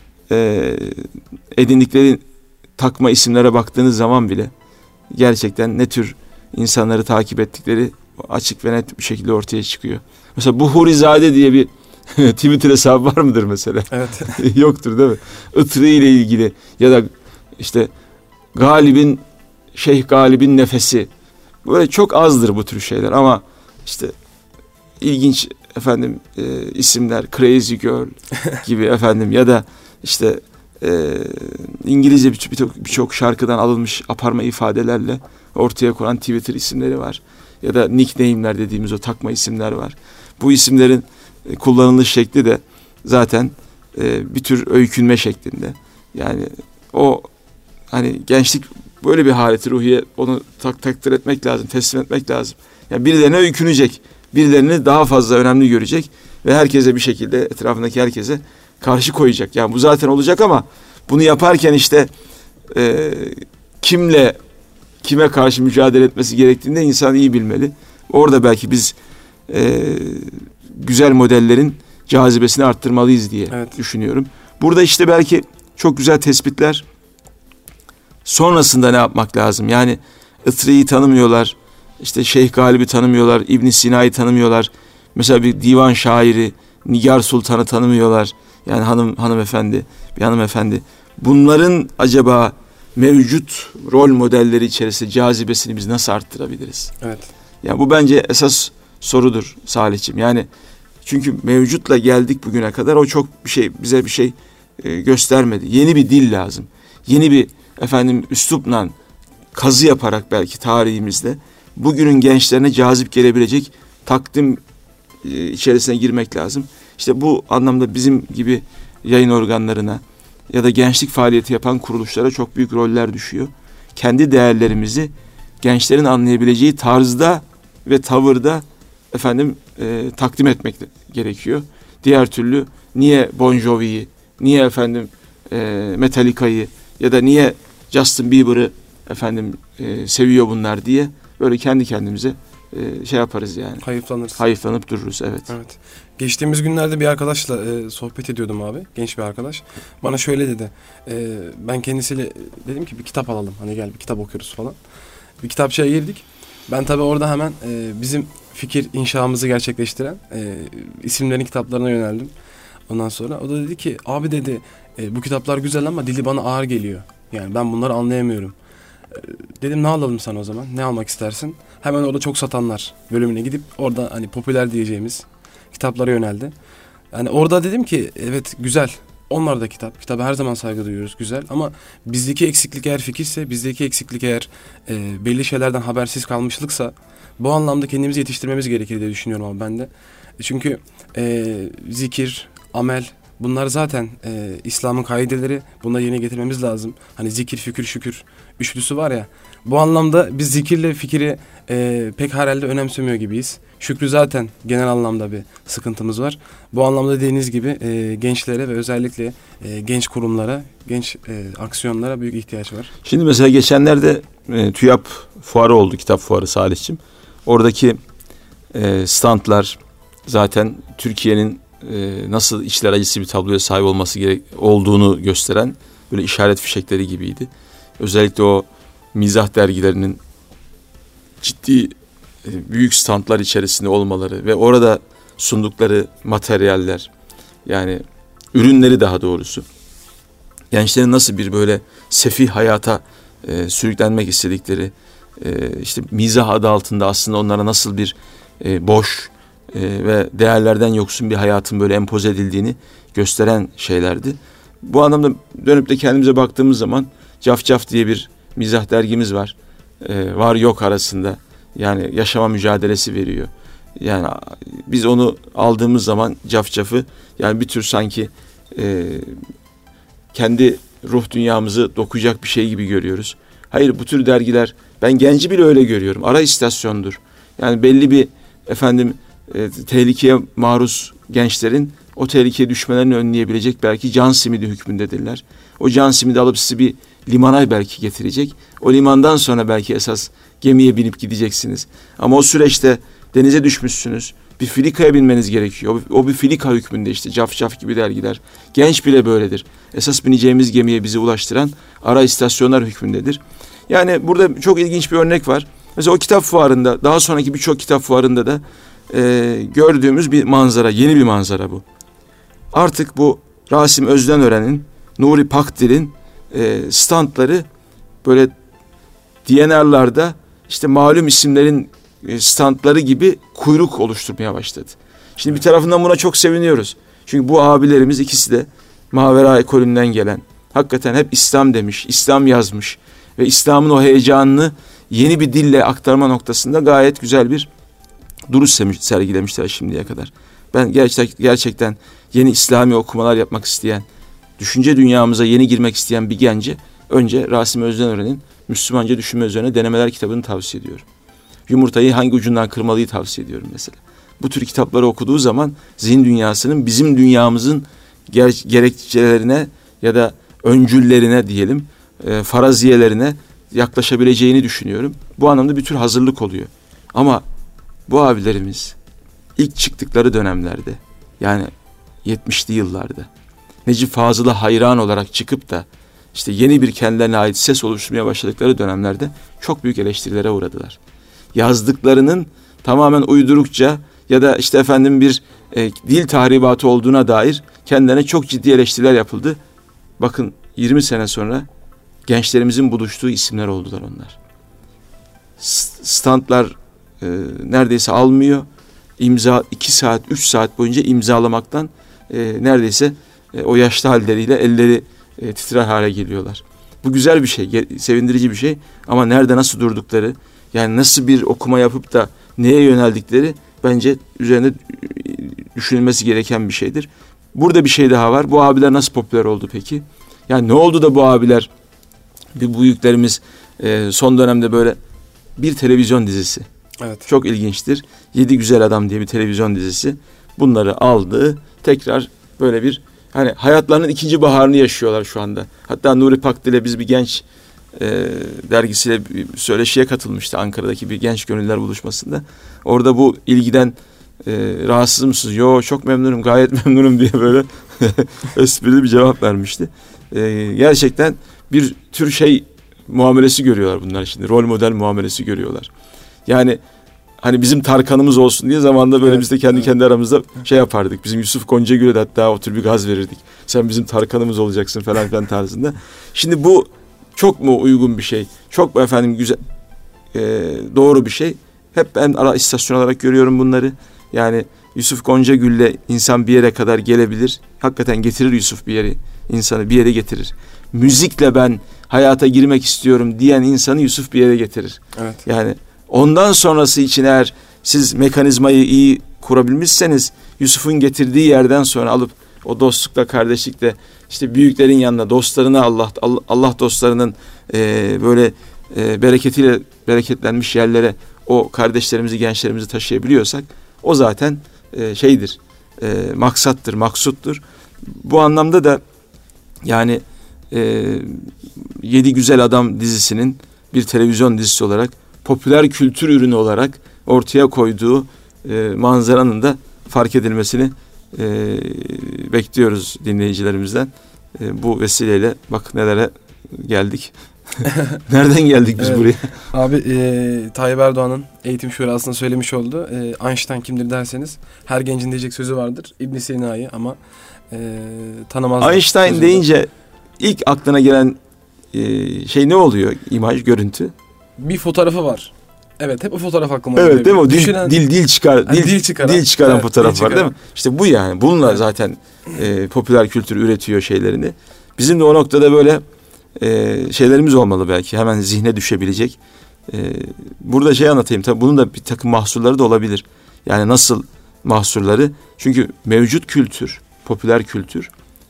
e, edindikleri takma isimlere baktığınız zaman bile gerçekten ne tür insanları takip ettikleri açık ve net bir şekilde ortaya çıkıyor. Mesela Buhurizade diye bir Twitter hesabı var mıdır mesela? Evet. Yoktur değil mi? Itri ile ilgili ya da işte Galib'in, Şeyh Galib'in nefesi. Böyle çok azdır bu tür şeyler ama işte ilginç efendim e, isimler, Crazy Girl gibi efendim ya da işte e, İngilizce birçok birçok şarkıdan alınmış aparma ifadelerle ortaya konan Twitter isimleri var. Ya da nickname'ler dediğimiz o takma isimler var. Bu isimlerin e, kullanılış şekli de zaten e, bir tür öykünme şeklinde. Yani o hani gençlik böyle bir haleti ruhiye, onu tak, takdir etmek lazım, teslim etmek lazım. Yani birilerine öykünecek, birilerini daha fazla önemli görecek ve herkese bir şekilde, etrafındaki herkese karşı koyacak. Yani bu zaten olacak ama bunu yaparken işte e, kimle, kime karşı mücadele etmesi gerektiğini de insan iyi bilmeli. Orada belki biz e, güzel modellerin cazibesini arttırmalıyız diye evet. düşünüyorum. Burada işte belki çok güzel tespitler. Sonrasında ne yapmak lazım? Yani Itri'yi tanımıyorlar, işte Şeyh Galib'i tanımıyorlar, İbn Sina'yı tanımıyorlar. Mesela bir divan şairi Nigar Sultan'ı tanımıyorlar. Yani hanım hanımefendi, bir hanımefendi. Bunların acaba mevcut rol modelleri içerisinde cazibesini biz nasıl arttırabiliriz? Evet. Yani bu bence esas sorudur Salihciğim. Yani çünkü mevcutla geldik bugüne kadar, o çok bir şey, bize bir şey e, göstermedi. Yeni bir dil lazım. Yeni bir efendim üslupla kazı yaparak belki tarihimizde bugünün gençlerine cazip gelebilecek takdim e, içerisine girmek lazım. İşte bu anlamda bizim gibi yayın organlarına ya da gençlik faaliyeti yapan kuruluşlara çok büyük roller düşüyor. Kendi değerlerimizi gençlerin anlayabileceği tarzda ve tavırda efendim e, takdim etmek gerekiyor. Diğer türlü niye Bon Jovi'yi, niye efendim e, Metallica'yı ya da niye Justin Bieber'ı efendim e, seviyor bunlar diye böyle kendi kendimize e, şey yaparız yani. Hayıflanırız. Hayıflanıp dururuz, evet. Evet. Geçtiğimiz günlerde bir arkadaşla e, sohbet ediyordum abi. Genç bir arkadaş. Bana şöyle dedi. E, ben kendisiyle dedim ki bir kitap alalım. Hani gel bir kitap okuyoruz falan. Bir kitapçıya girdik. Ben tabii orada hemen e, bizim fikir inşamızı gerçekleştiren e, isimlerin kitaplarına yöneldim. Ondan sonra o da dedi ki abi dedi e, bu kitaplar güzel ama dili bana ağır geliyor. Yani ben bunları anlayamıyorum. E, dedim ne alalım sana o zaman? Ne almak istersin? Hemen orada çok satanlar bölümüne gidip orada hani popüler diyeceğimiz kitaplara yöneldi. Yani orada dedim ki evet güzel. Onlar da kitap. Kitaba her zaman saygı duyuyoruz. Güzel. Ama bizdeki eksiklik eğer fikirse, bizdeki eksiklik eğer e, belli şeylerden habersiz kalmışlıksa bu anlamda kendimizi yetiştirmemiz gerekir diye düşünüyorum ama ben de. Çünkü e, zikir, amel bunlar zaten e, İslam'ın kaideleri. Bunları yerine getirmemiz lazım. Hani zikir, fikir, şükür üçlüsü var ya. Bu anlamda biz zikirle fikri e, pek herhalde önemsemiyor gibiyiz. Şükrü zaten genel anlamda bir sıkıntımız var. Bu anlamda dediğiniz gibi e, gençlere ve özellikle e, genç kurumlara, genç e, aksiyonlara büyük ihtiyaç var. Şimdi mesela geçenlerde e, TÜYAP fuarı oldu, kitap fuarı Salihciğim. Oradaki e, standlar zaten Türkiye'nin e, nasıl içler acısı bir tabloya sahip olması gerek olduğunu gösteren böyle işaret fişekleri gibiydi. Özellikle o mizah dergilerinin ciddi büyük standlar içerisinde olmaları ve orada sundukları materyaller, yani ürünleri daha doğrusu gençlerin nasıl bir böyle sefih hayata e, sürüklenmek istedikleri, e, işte mizah adı altında aslında onlara nasıl bir e, boş e, ve değerlerden yoksun bir hayatın böyle empoze edildiğini gösteren şeylerdi. Bu anlamda dönüp de kendimize baktığımız zaman Caf Caf diye bir mizah dergimiz var. E, var yok arasında. Yani yaşama mücadelesi veriyor. Yani biz onu aldığımız zaman Caf Caf'ı yani bir tür sanki e, kendi ruh dünyamızı dokuyacak bir şey gibi görüyoruz. Hayır, bu tür dergiler, ben Genci bile öyle görüyorum. Ara istasyondur. Yani belli bir efendim e, tehlikeye maruz gençlerin o tehlikeye düşmelerini önleyebilecek belki can simidi hükmündedirler. O can simidi alıp sizi bir limana belki getirecek. O limandan sonra belki esas gemiye binip gideceksiniz. Ama o süreçte denize düşmüşsünüz. Bir filikaya binmeniz gerekiyor. O, o bir filika hükmünde işte. Caf Caf gibi dergiler. Genç bile böyledir. Esas bineceğimiz gemiye bizi ulaştıran ara istasyonlar hükmündedir. Yani burada çok ilginç bir örnek var. Mesela o kitap fuarında, daha sonraki birçok kitap fuarında da e, gördüğümüz bir manzara, yeni bir manzara bu. Artık bu Rasim Özdenören'in, Nuri Pakdil'in e, standları böyle D N R'larda işte malum isimlerin standları gibi kuyruk oluşturmaya başladı. Şimdi bir tarafından buna çok seviniyoruz. Çünkü bu abilerimiz ikisi de Mavera ekolünden gelen, hakikaten hep İslam demiş, İslam yazmış ve İslam'ın o heyecanını yeni bir dille aktarma noktasında gayet güzel bir duruş sergilemişler şimdiye kadar. Ben gerçekten, gerçekten yeni İslami okumalar yapmak isteyen, düşünce dünyamıza yeni girmek isteyen bir gence önce Rasim Özdenören'in Müslümanca Düşünme Üzerine Denemeler kitabını tavsiye ediyorum. Yumurtayı hangi ucundan kırmalıyı tavsiye ediyorum mesela. Bu tür kitapları okuduğu zaman zihin dünyasının bizim dünyamızın ger- gerekçelerine ya da öncüllerine diyelim, e, faraziyelerine yaklaşabileceğini düşünüyorum. Bu anlamda bir tür hazırlık oluyor. Ama bu abilerimiz ilk çıktıkları dönemlerde, yani yetmişli yıllarda Necip Fazıl'a hayran olarak çıkıp da işte yeni bir kendilerine ait ses oluşturmaya başladıkları dönemlerde çok büyük eleştirilere uğradılar. Yazdıklarının tamamen uydurukça ya da işte efendim bir e, dil tahribatı olduğuna dair kendilerine çok ciddi eleştiriler yapıldı. Bakın yirmi sene sonra gençlerimizin buluştuğu isimler oldular onlar. Standlar e, neredeyse almıyor. İmza iki saat, üç saat boyunca imzalamaktan e, neredeyse e, o yaşlı halleriyle elleri e, titrer hale geliyorlar. Bu güzel bir şey, sevindirici bir şey ama nerede nasıl durdukları, yani nasıl bir okuma yapıp da neye yöneldikleri bence üzerinde düşünülmesi gereken bir şeydir. Burada bir şey daha var. Bu abiler nasıl popüler oldu peki? Yani ne oldu da bu abiler, bir büyüklerimiz e, son dönemde böyle bir televizyon dizisi. Evet. Çok ilginçtir. Yedi Güzel Adam diye bir televizyon dizisi. Bunları aldı. Tekrar böyle bir hani hayatlarının ikinci baharını yaşıyorlar şu anda. Hatta Nuri Pakdil ile biz bir genç e, dergisiyle bir söyleşiye katılmıştı Ankara'daki bir genç gönüller buluşmasında. Orada bu ilgiden e, rahatsız mısınız? Yo çok memnunum, gayet memnunum diye böyle esprili bir cevap vermişti. E, gerçekten bir tür şey muamelesi görüyorlar bunlar şimdi. Rol model muamelesi görüyorlar. Yani hani bizim Tarkan'ımız olsun diye zamanında böyle evet, biz de kendi evet. kendi aramızda şey yapardık. Bizim Yusuf Goncagül'e de hatta o tür bir gaz verirdik. Sen bizim Tarkan'ımız olacaksın falan filan tarzında. Şimdi bu çok mu uygun bir şey? Çok mu efendim güzel, e, doğru bir şey? Hep ben ara istasyon olarak görüyorum bunları. Yani Yusuf Goncagül'le insan bir yere kadar gelebilir. Hakikaten getirir Yusuf bir yere, insanı bir yere getirir. Müzikle ben hayata girmek istiyorum diyen insanı Yusuf bir yere getirir. Evet. Yani ondan sonrası için eğer siz mekanizmayı iyi kurabilmişseniz Yusuf'un getirdiği yerden sonra alıp o dostlukla, kardeşlikle işte büyüklerin yanına, dostlarına Allah Allah dostlarının e, böyle e, bereketiyle bereketlenmiş yerlere o kardeşlerimizi, gençlerimizi taşıyabiliyorsak o zaten e, şeydir, e, maksattır, maksuttur. Bu anlamda da yani e, Yedi Güzel Adam dizisinin bir televizyon dizisi olarak popüler kültür ürünü olarak ortaya koyduğu e, manzaranın da fark edilmesini e, bekliyoruz dinleyicilerimizden. E, bu vesileyle bak nelere geldik. Nereden geldik biz evet. buraya? Abi e, Tayyip Erdoğan'ın eğitim şurasında söylemiş oldu. E, Einstein kimdir derseniz her gencin diyecek sözü vardır. İbn Sina'yı ama e, tanımaz. Einstein deyince ilk aklına gelen e, şey ne oluyor? İmaj, görüntü? Bir fotoğrafı var. Evet, hep o fotoğraf aklıma geliyor. Evet, değil mi? O dil, Düşünen... dil dil çıkar, yani dil, dil çıkaran, dil çıkaran evet, fotoğraf dil var, çıkaran. Değil mi? İşte bu yani. Bununla evet. zaten e, popüler kültür üretiyor şeylerini. Bizim de o noktada böyle e, şeylerimiz olmalı belki. Hemen zihne düşebilecek. E, burada şey anlatayım. Tabii bunun da bir takım mahsurları da olabilir. Yani nasıl mahsurları? Çünkü mevcut kültür, popüler kültür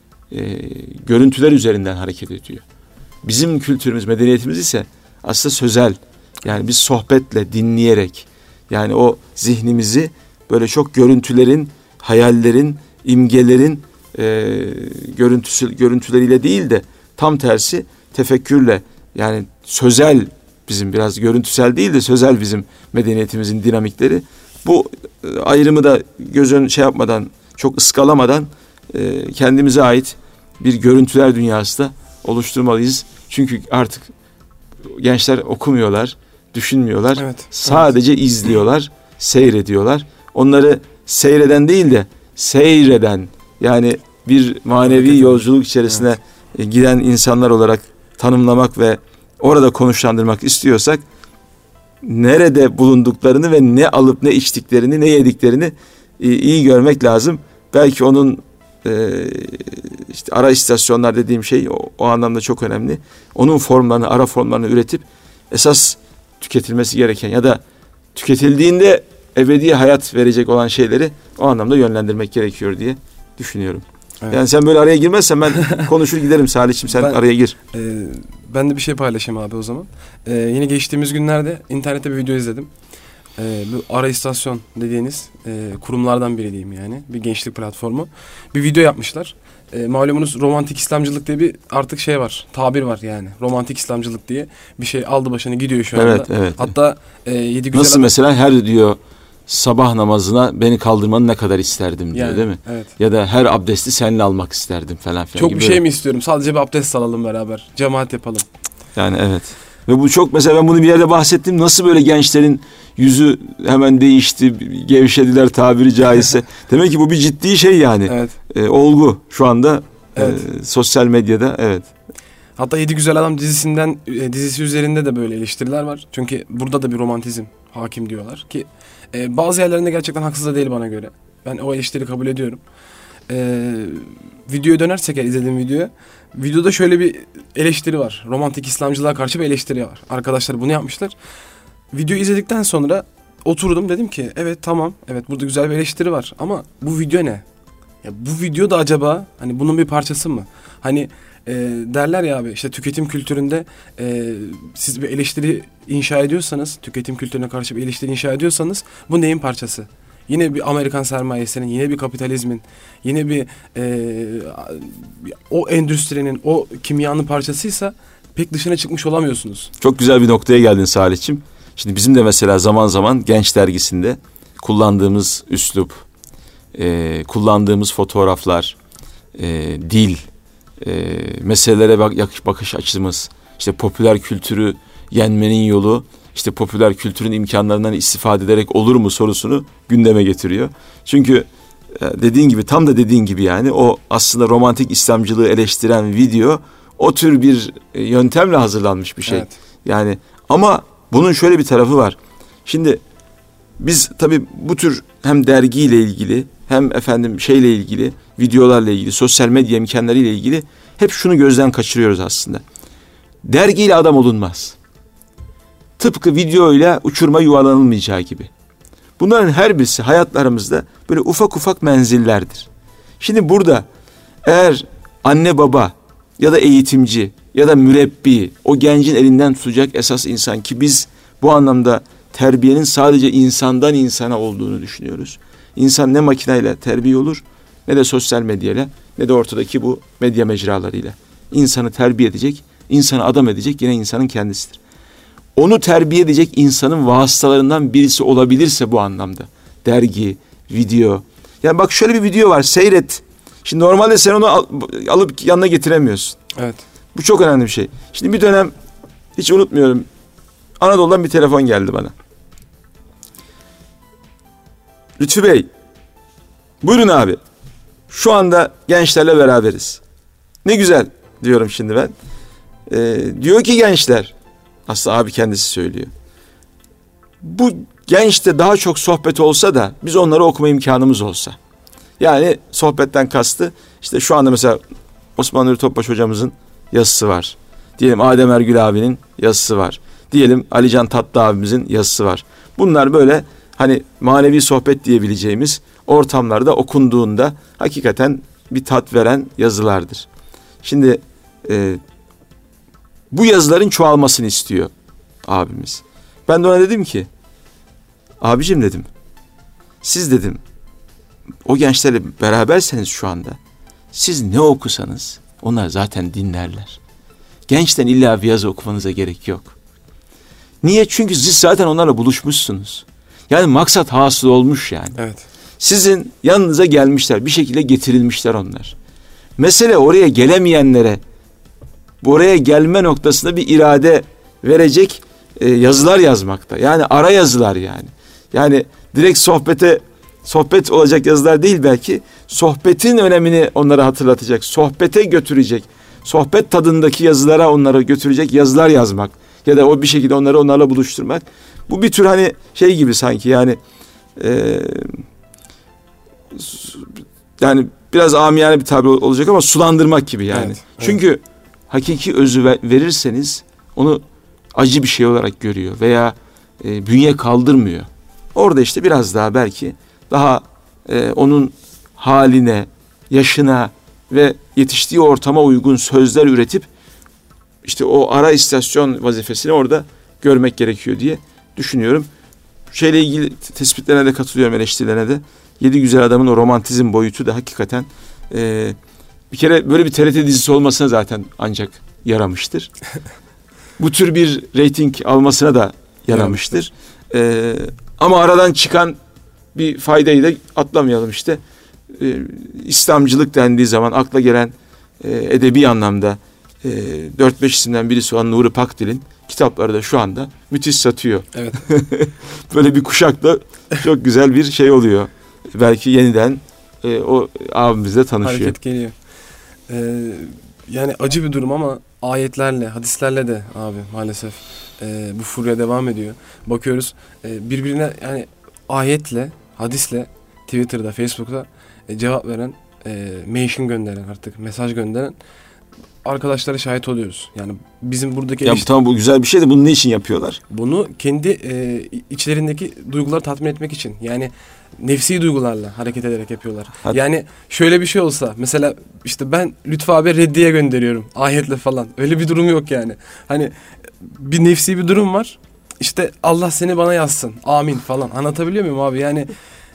e, görüntüler üzerinden hareket ediyor. Bizim kültürümüz, medeniyetimiz ise aslında sözel. Yani biz sohbetle, dinleyerek, yani o zihnimizi böyle çok görüntülerin, hayallerin, imgelerin e, görüntüsü, görüntüleriyle değil de tam tersi tefekkürle, yani sözel, bizim biraz görüntüsel değil de sözel bizim medeniyetimizin dinamikleri. Bu e, ayrımı da göz ön şey yapmadan, çok ıskalamadan e, kendimize ait bir görüntüler dünyası da oluşturmalıyız. Çünkü artık gençler okumuyorlar, düşünmüyorlar. Evet, sadece evet. izliyorlar, seyrediyorlar. Onları seyreden değil de seyreden, yani bir manevi evet, yolculuk içerisine evet. giden insanlar olarak tanımlamak ve orada konuşlandırmak istiyorsak nerede bulunduklarını ve ne alıp ne içtiklerini, ne yediklerini iyi görmek lazım. Belki onun e, işte ara istasyonlar dediğim şey o, o anlamda çok önemli. Onun formlarını, ara formlarını üretip esas tüketilmesi gereken ya da tüketildiğinde ebedi hayat verecek olan şeyleri o anlamda yönlendirmek gerekiyor diye düşünüyorum. Evet. Yani sen böyle araya girmezsen ben konuşur giderim Salih'cim, sen ben, araya gir. E, ben de bir şey paylaşayım abi o zaman. E, yine geçtiğimiz günlerde internette bir video izledim. E, bu ara istasyon dediğiniz e, kurumlardan biri diyeyim yani. Bir gençlik platformu. Bir video yapmışlar. E, malumunuz romantik İslamcılık diye bir artık şey var. Tabir var yani. Romantik İslamcılık diye bir şey aldı başını gidiyor şu anda. Evet, evet. Hatta e, yedi güzel nasıl adam... mesela her diyor sabah namazına beni kaldırmanı ne kadar isterdim diyor, yani, değil mi? Evet. Ya da her abdesti seninle almak isterdim falan filan. Çok gibi bir şey böyle. mi istiyorum? Sadece bir abdest alalım beraber. Cemaat yapalım. Yani evet. Ve bu çok, mesela ben bunu bir yerde bahsettim. Nasıl böyle gençlerin yüzü hemen değişti, gevşediler tabiri caizse. Demek ki bu bir ciddi şey yani. Evet. E, olgu şu anda evet. e, sosyal medyada, evet. Hatta Yedi Güzel Adam dizisinden e, dizisi üzerinde de böyle eleştiriler var. Çünkü burada da bir romantizm hakim diyorlar ki e, bazı yerlerinde gerçekten haksız da değil bana göre. Ben o eleştiri kabul ediyorum. E, videoya dönersek eğer, izlediğim videoya, videoda şöyle bir eleştiri var. Romantik İslamcılığa karşı bir eleştiri var. Arkadaşlar bunu yapmışlar. Videoyu izledikten sonra oturdum, dedim ki evet tamam, evet burada güzel bir eleştiri var ama bu video ne? Ya bu video da acaba hani bunun bir parçası mı? Hani e, derler ya abi, işte tüketim kültüründe e, siz bir eleştiri inşa ediyorsanız, tüketim kültürüne karşı bir eleştiri inşa ediyorsanız bu neyin parçası? Yine bir Amerikan sermayesinin, yine bir kapitalizmin, yine bir e, o endüstrinin, o kimyanın parçasıysa pek dışına çıkmış olamıyorsunuz. Çok güzel bir noktaya geldin Salih'ciğim. Şimdi bizim de mesela zaman zaman Genç Dergisi'nde kullandığımız üslup, e, kullandığımız fotoğraflar, e, dil, e, meselelere bak, bakış açımız, işte popüler kültürü yenmenin yolu, işte popüler kültürün imkanlarından istifade ederek olur mu sorusunu gündeme getiriyor. Çünkü dediğin gibi, tam da dediğin gibi yani o aslında romantik İslamcılığı eleştiren video o tür bir yöntemle hazırlanmış bir şey. Evet. Yani ama bunun şöyle bir tarafı var. Şimdi biz tabii bu tür hem dergiyle ilgili hem efendim şeyle ilgili, videolarla ilgili, sosyal medya imkanlarıyla ilgili hep şunu gözden kaçırıyoruz aslında. Dergiyle adam olunmaz. Tıpkı videoyla uçurma yuvarlanılmayacağı gibi. Bunların her birisi hayatlarımızda böyle ufak ufak menzillerdir. Şimdi burada eğer anne baba ya da eğitimci ya da mürebbi o gencin elinden tutacak esas insan, ki biz bu anlamda terbiyenin sadece insandan insana olduğunu düşünüyoruz. İnsan ne makineyle terbiye olur, ne de sosyal medyayla, ne de ortadaki bu medya mecralarıyla. İnsanı terbiye edecek, insanı adam edecek yine insanın kendisidir. Onu terbiye edecek insanın vasıtalarından birisi olabilirse bu anlamda dergi, video. Yani bak şöyle bir video var, seyret. Şimdi normalde sen onu al, alıp yanına getiremiyorsun. Evet. Bu çok önemli bir şey. Şimdi bir dönem hiç unutmuyorum, Anadolu'dan bir telefon geldi bana. Lütfü Bey, buyurun abi. Şu anda gençlerle beraberiz. Ne güzel diyorum şimdi ben. Ee, diyor ki gençler, aslında abi kendisi söylüyor. Bu gençte daha çok sohbet olsa da biz onları okuma imkanımız olsa. Yani sohbetten kastı işte şu anda mesela Osman Nuri Topbaş hocamızın yazısı var. Diyelim Adem Ergül abinin yazısı var. Diyelim Ali Can Tatlı abimizin yazısı var. Bunlar böyle hani manevi sohbet diyebileceğimiz ortamlarda okunduğunda hakikaten bir tat veren yazılardır. Şimdi e, bu yazıların çoğalmasını istiyor abimiz. Ben de ona dedim ki, abicim dedim, siz dedim o gençlerle beraberseniz şu anda, siz ne okusanız onlar zaten dinlerler. Gençten illa bir yazı okumanıza gerek yok. Niye? Çünkü siz zaten onlarla buluşmuşsunuz. Yani maksat hasıl olmuş yani. Evet. Sizin yanınıza gelmişler, bir şekilde getirilmişler onlar. Mesele oraya gelemeyenlere, buraya gelme noktasında bir irade verecek e, yazılar yazmakta. Yani ara yazılar yani. Yani direkt sohbete, sohbet olacak yazılar değil belki. Sohbetin önemini onlara hatırlatacak, sohbete götürecek, sohbet tadındaki yazılara onları götürecek yazılar yazmak ya da o bir şekilde onları onlarla buluşturmak. Bu bir tür hani şey gibi sanki yani e, yani biraz amiyane bir tabir olacak ama sulandırmak gibi yani. Evet, evet. Çünkü hakiki özü verirseniz onu acı bir şey olarak görüyor veya e, bünye kaldırmıyor. Orada işte biraz daha belki daha e, onun haline, yaşına ve yetiştiği ortama uygun sözler üretip işte o ara istasyon vazifesini orada görmek gerekiyor diye düşünüyorum. Şeyle ilgili tespitlerine de katılıyorum, eleştirilerine de. Yedi Güzel Adam'ın o romantizm boyutu da hakikaten e, bir kere böyle bir T R T dizisi olmasına zaten ancak yaramıştır. Bu tür bir reyting almasına da yaramıştır. E, ama aradan çıkan bir faydayı da atlamayalım işte. E, İslamcılık dendiği zaman akla gelen e, edebi anlamda e, dört beş isimden birisi olan Nuri Pakdil'in kitapları da şu anda müthiş satıyor. Evet. Böyle bir kuşakla çok güzel bir şey oluyor. Belki yeniden e, o abimizle tanışıyor. Hareket geliyor. Ee, yani acı bir durum ama ayetlerle, hadislerle de abi maalesef e, bu furya devam ediyor. Bakıyoruz e, birbirine yani ayetle, hadisle Twitter'da, Facebook'ta e, cevap veren, e, mention gönderen artık mesaj gönderen arkadaşlara şahit oluyoruz. Yani bizim buradaki... Ya eleştir- tamam bu güzel bir şey de bunu ne için yapıyorlar? Bunu kendi e, içlerindeki duyguları tatmin etmek için. Yani nefsi duygularla hareket ederek yapıyorlar. Hadi. Yani şöyle bir şey olsa mesela işte ben Lütfü abi reddiye gönderiyorum ayetle falan. Öyle bir durum yok yani. Hani bir nefsi bir durum var. İşte Allah seni bana yazsın. Amin falan. Anlatabiliyor muyum abi? Yani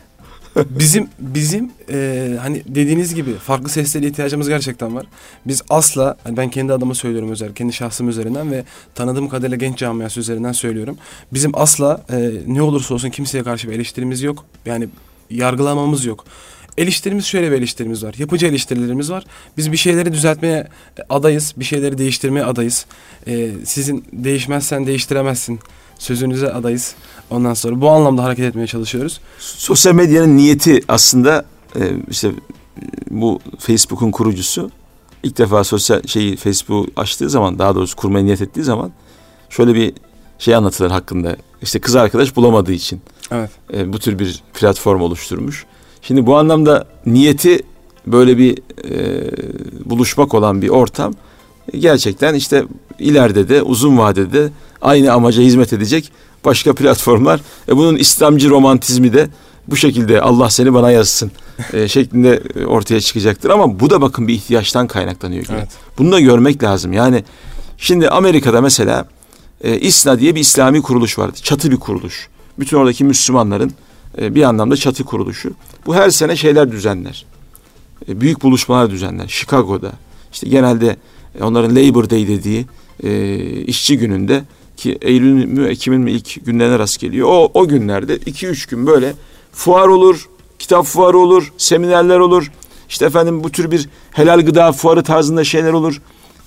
bizim bizim e, hani dediğiniz gibi farklı seslere ihtiyacımız gerçekten var. Biz asla hani ben kendi adıma söylüyorum özel, kendi şahsım üzerinden ve tanıdığım kadarıyla genç camiası üzerinden söylüyorum. Bizim asla e, ne olursa olsun kimseye karşı bir eleştirimiz yok. Yani yargılamamız yok. Eleştirimiz şöyle bir eleştirimiz var. Yapıcı eleştirilerimiz var. Biz bir şeyleri düzeltmeye adayız. Bir şeyleri değiştirmeye adayız. E, sizin değişmezsen değiştiremezsin sözünüze adayız. Ondan sonra bu anlamda hareket etmeye çalışıyoruz. Sosyal medyanın niyeti aslında e, işte bu Facebook'un kurucusu ilk defa sosyal şeyi Facebook açtığı zaman, daha doğrusu kurmaya niyet ettiği zaman şöyle bir şey anlatılır hakkında. İşte kız arkadaş bulamadığı için evet. e, bu tür bir platform oluşturmuş. Şimdi bu anlamda niyeti böyle bir e, buluşmak olan bir ortam gerçekten işte ileride de uzun vadede aynı amaca hizmet edecek başka platformlar. E bunun İslamcı romantizmi de bu şekilde Allah seni bana yazsın e, şeklinde ortaya çıkacaktır. Ama bu da bakın bir ihtiyaçtan kaynaklanıyor. Evet. Bunu da görmek lazım. Yani şimdi Amerika'da mesela e, İSNA diye bir İslami kuruluş vardı. Çatı bir kuruluş. Bütün oradaki Müslümanların e, bir anlamda çatı kuruluşu. Bu her sene şeyler düzenler. E, büyük buluşmalar düzenler. Chicago'da. İşte genelde onların Labor Day dediği e, işçi gününde ki Eylül mü Ekim'in mi ilk günlerine rast geliyor. O, o günlerde iki üç gün böyle fuar olur, kitap fuarı olur, seminerler olur. İşte efendim bu tür bir helal gıda fuarı tarzında şeyler olur.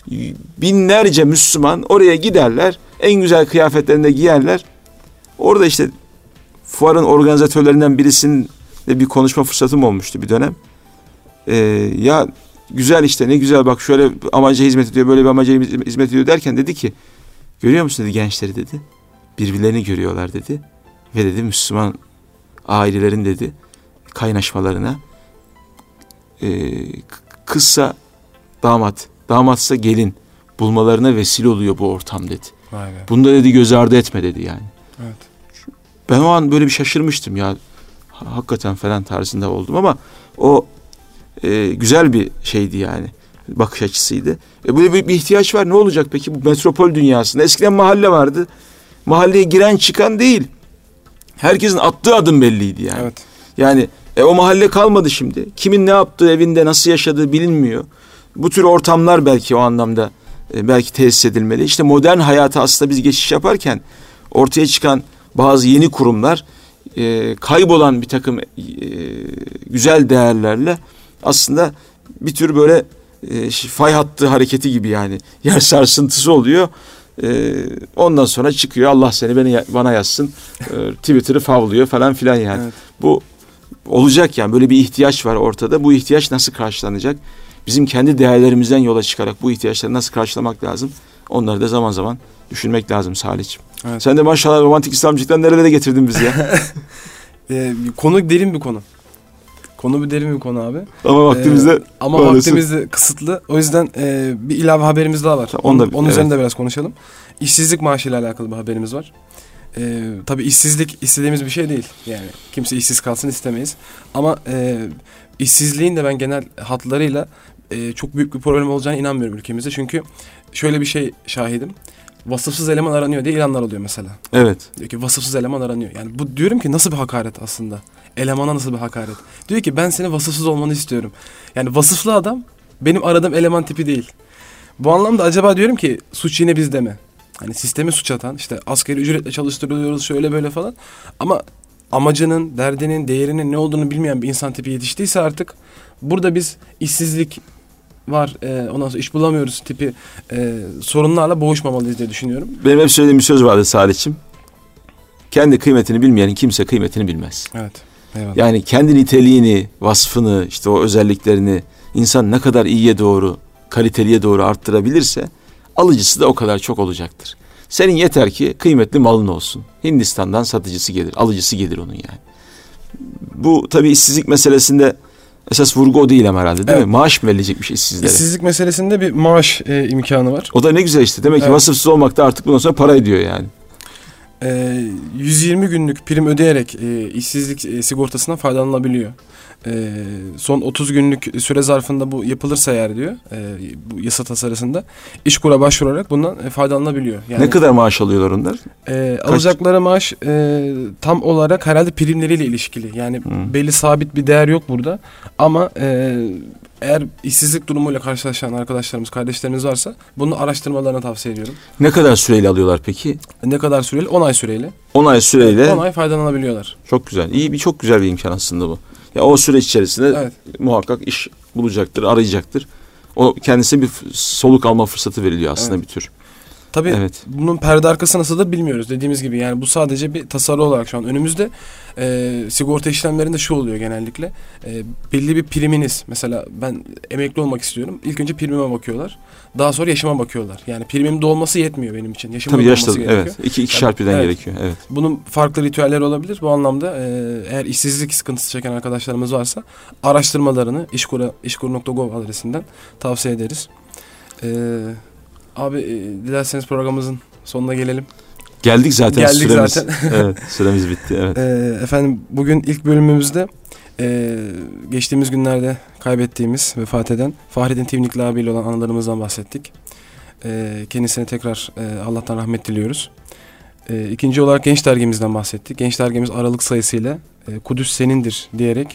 Binlerce Müslüman oraya giderler. En güzel kıyafetlerini de giyerler. Orada işte fuarın organizatörlerinden birisinin de bir konuşma fırsatım olmuştu bir dönem. Ee, ya güzel işte ne güzel bak şöyle amaca hizmet ediyor, böyle bir amaca hizmet ediyor derken dedi ki görüyor musun dedi gençleri dedi. Birbirlerini görüyorlar dedi. Ve dedi Müslüman ailelerin dedi kaynaşmalarına e, kızsa damat, damatsa gelin bulmalarına vesile oluyor bu ortam dedi. Bunda dedi göz ardı etme dedi yani. Evet. Ben o an böyle bir şaşırmıştım ya. Hakikaten falan tarzında oldum ama o e, güzel bir şeydi yani. Bakış açısıydı. E böyle bir, bir ihtiyaç var. Ne olacak peki bu metropol dünyasında? Eskiden mahalle vardı. Mahalleye giren çıkan değil. Herkesin attığı adım belliydi yani. Evet. Yani e, o mahalle kalmadı şimdi. Kimin ne yaptığı, evinde nasıl yaşadığı bilinmiyor. Bu tür ortamlar belki o anlamda e, belki tesis edilmeli. İşte modern hayata aslında biz geçiş yaparken ortaya çıkan bazı yeni kurumlar e, kaybolan bir takım e, güzel değerlerle aslında bir tür böyle e, fay hattı hareketi gibi yani yer sarsıntısı oluyor. E, ondan sonra çıkıyor Allah seni beni bana yazsın e, Twitter'ı favlıyor falan filan yani. Evet. Bu olacak yani böyle bir ihtiyaç var ortada. Bu ihtiyaç nasıl karşılanacak? bizim kendi değerlerimizden yola çıkarak bu ihtiyaçları nasıl karşılamak lazım? Onları da zaman zaman düşünmek lazım Salih'ciğim. Evet. Sen de maşallah romantik İslamcılıktan nerelere getirdin bizi ya? e, konu derin bir konu. Konu bir derin bir konu abi. Ama vaktimizde ee, ama maalesef vaktimiz kısıtlı. O yüzden e, bir ilave haberimiz daha var. Onu, onun evet. üzerinde biraz konuşalım. İşsizlik maaşıyla alakalı bir haberimiz var. Ee, tabii işsizlik istediğimiz bir şey değil. Yani kimse işsiz kalsın istemeyiz. Ama e, işsizliğin de ben genel hatlarıyla e, çok büyük bir problem olacağına inanmıyorum ülkemizde. Çünkü şöyle bir şey şahidim. Vasıfsız eleman aranıyor diye ilanlar oluyor mesela. Evet. Diyor ki vasıfsız eleman aranıyor. Yani bu diyorum ki nasıl bir hakaret aslında. Elemana nasıl bir hakaret. Diyor ki ben senin vasıfsız olmanı istiyorum. Yani vasıflı adam benim aradığım eleman tipi değil. Bu anlamda acaba diyorum ki suç yine bizde mi? Hani sistemi suç atan, işte asgari ücretle çalıştırılıyoruz şöyle böyle falan. Ama amacının, derdinin, değerinin ne olduğunu bilmeyen bir insan tipi yetiştiyse artık burada biz işsizlik var, e, ondan sonra iş bulamıyoruz tipi e, sorunlarla boğuşmamalıyız diye düşünüyorum. Benim hep söylediğim bir söz vardı Salih'ciğim. Kendi kıymetini bilmeyenin kimse kıymetini bilmez. Evet. Eyvallah. Yani kendi niteliğini, vasfını, işte o özelliklerini insan ne kadar iyiye doğru, kaliteliye doğru arttırabilirse alıcısı da o kadar çok olacaktır. Senin yeter ki kıymetli malın olsun. Hindistan'dan satıcısı gelir, alıcısı gelir onun yani. Bu tabii işsizlik meselesinde esas vurgu o değil ama herhalde değil evet. mi? Maaş mı verilecekmiş işsizlere? İşsizlik meselesinde bir maaş e, imkanı var. O da ne güzel işte. Demek evet. ki vasıfsız olmak da artık bundan sonra para ediyor yani. E, yüz yirmi günlük prim ödeyerek e, işsizlik e, sigortasından faydalanılabiliyor. E, son otuz günlük süre zarfında bu yapılırsa eğer diyor e, bu yasa tasarısında İşkur'a başvurarak bundan e, faydalanabiliyor. Yani, ne kadar maaş alıyorlar onlar? E, alacakları maaş e, tam olarak herhalde primleriyle ilişkili. Yani hmm. belli sabit bir değer yok burada ama e, eğer işsizlik durumuyla karşılaşan arkadaşlarımız, kardeşlerimiz varsa bunu araştırmalarını tavsiye ediyorum. Ne kadar süreyle alıyorlar peki? Ne kadar süreyle? on ay süreyle. on ay süreyle? on ay faydalanabiliyorlar. Çok güzel. İyi bir çok güzel bir imkan aslında bu. Ya o süreç içerisinde evet. muhakkak iş bulacaktır, arayacaktır. O kendisine bir soluk alma fırsatı veriliyor aslında evet. bir tür. Tabii evet. bunun perde arkası nasıldır bilmiyoruz dediğimiz gibi. Yani bu sadece bir tasarı olarak şu an önümüzde. E, sigorta işlemlerinde şu oluyor genellikle. E, belli bir priminiz. Mesela ben emekli olmak istiyorum. İlk önce primime bakıyorlar. Daha sonra yaşıma bakıyorlar. Yani primim dolması yetmiyor benim için. Yaşımın Tabii dolması yaşta, gerekiyor. Evet. İki, iki şart birden evet. gerekiyor. Evet. Bunun farklı ritüelleri olabilir. Bu anlamda e, eğer işsizlik sıkıntısı çeken arkadaşlarımız varsa araştırmalarını işkur nokta gov adresinden tavsiye ederiz. Eee Abi e, dilerseniz programımızın sonuna gelelim. Geldik zaten. Geldik süremiz, zaten. evet, süremiz bitti. Evet. E, efendim bugün ilk bölümümüzde e, geçtiğimiz günlerde kaybettiğimiz, vefat eden Fahrettin Tivnikli abiyle olan anılarımızdan bahsettik. E, kendisine tekrar e, Allah'tan rahmet diliyoruz. E, ikinci olarak Genç Dergimizden bahsettik. Genç Dergimiz Aralık sayısıyla e, Kudüs senindir diyerek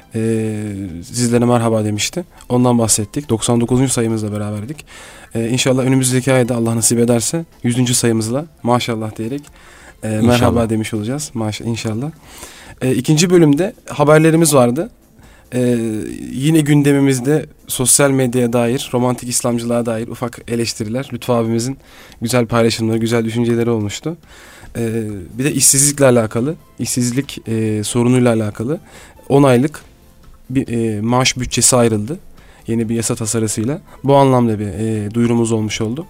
e, sizlere merhaba demişti. Ondan bahsettik. doksan dokuzuncu sayımızla beraberdik. Ee, inşallah önümüzdeki ayda Allah nasip ederse yüzüncü sayımızla maşallah diyerek e, merhaba demiş olacağız. Maş inşallah. E, ikinci bölümde haberlerimiz vardı. E, yine gündemimizde sosyal medyaya dair, romantik İslamcılığa dair ufak eleştiriler. Lütfü abimizin güzel paylaşımları, güzel düşünceleri olmuştu. E, bir de işsizlikle alakalı, işsizlik e, sorunuyla alakalı on aylık bir e, maaş bütçesi ayrıldı. Yeni bir yasa tasarısıyla. Bu anlamda bir e, duyurumuz olmuş oldu.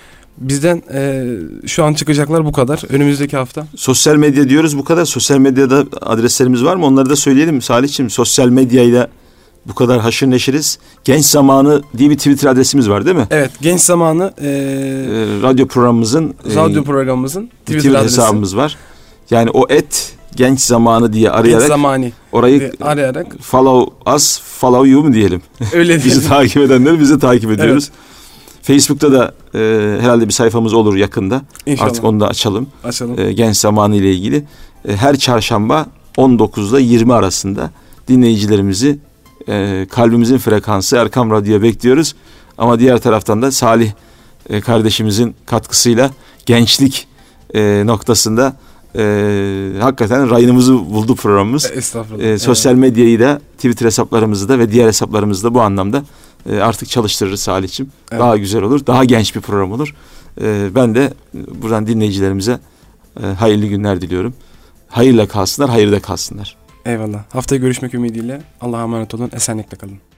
Bizden e, şu an çıkacaklar bu kadar. Önümüzdeki hafta. Sosyal medya diyoruz bu kadar. Sosyal medyada adreslerimiz var mı? Onları da söyleyelim Salih'ciğim. Sosyal medyayla bu kadar haşır neşiriz. Genç Zamanı diye bir Twitter adresimiz var değil mi? Evet. Genç Zamanı e, e, radyo programımızın radyo programımızın Twitter, Twitter hesabımız var. Yani o et Genç Zamanı diye arayarak Genç Zamani orayı arayarak follow us, follow you mu diyelim? Öyle diyelim. Bizi takip edenleri bizi takip ediyoruz. Evet. Facebook'ta da e, herhalde bir sayfamız olur yakında. İnşallah. Artık onu da açalım. Açalım. E, Genç Zamanı ile ilgili. E, her çarşamba on dokuzla yirmi arasında dinleyicilerimizi e, kalbimizin frekansı Erkam Radyo'ya bekliyoruz. Ama diğer taraftan da Salih e, kardeşimizin katkısıyla gençlik e, noktasında Ee, hakikaten rayınımızı buldu programımız. Estağfurullah. Ee, sosyal evet. medyayı da Twitter hesaplarımızı da ve diğer hesaplarımızı da bu anlamda e, artık çalıştırırız Salih'ciğim. Evet. Daha güzel olur, daha genç bir program olur. Ee, ben de buradan dinleyicilerimize e, hayırlı günler diliyorum. Hayırla kalsınlar, hayırda kalsınlar. Eyvallah. Haftaya görüşmek ümidiyle. Allah'a emanet olun. Esenlikle kalın.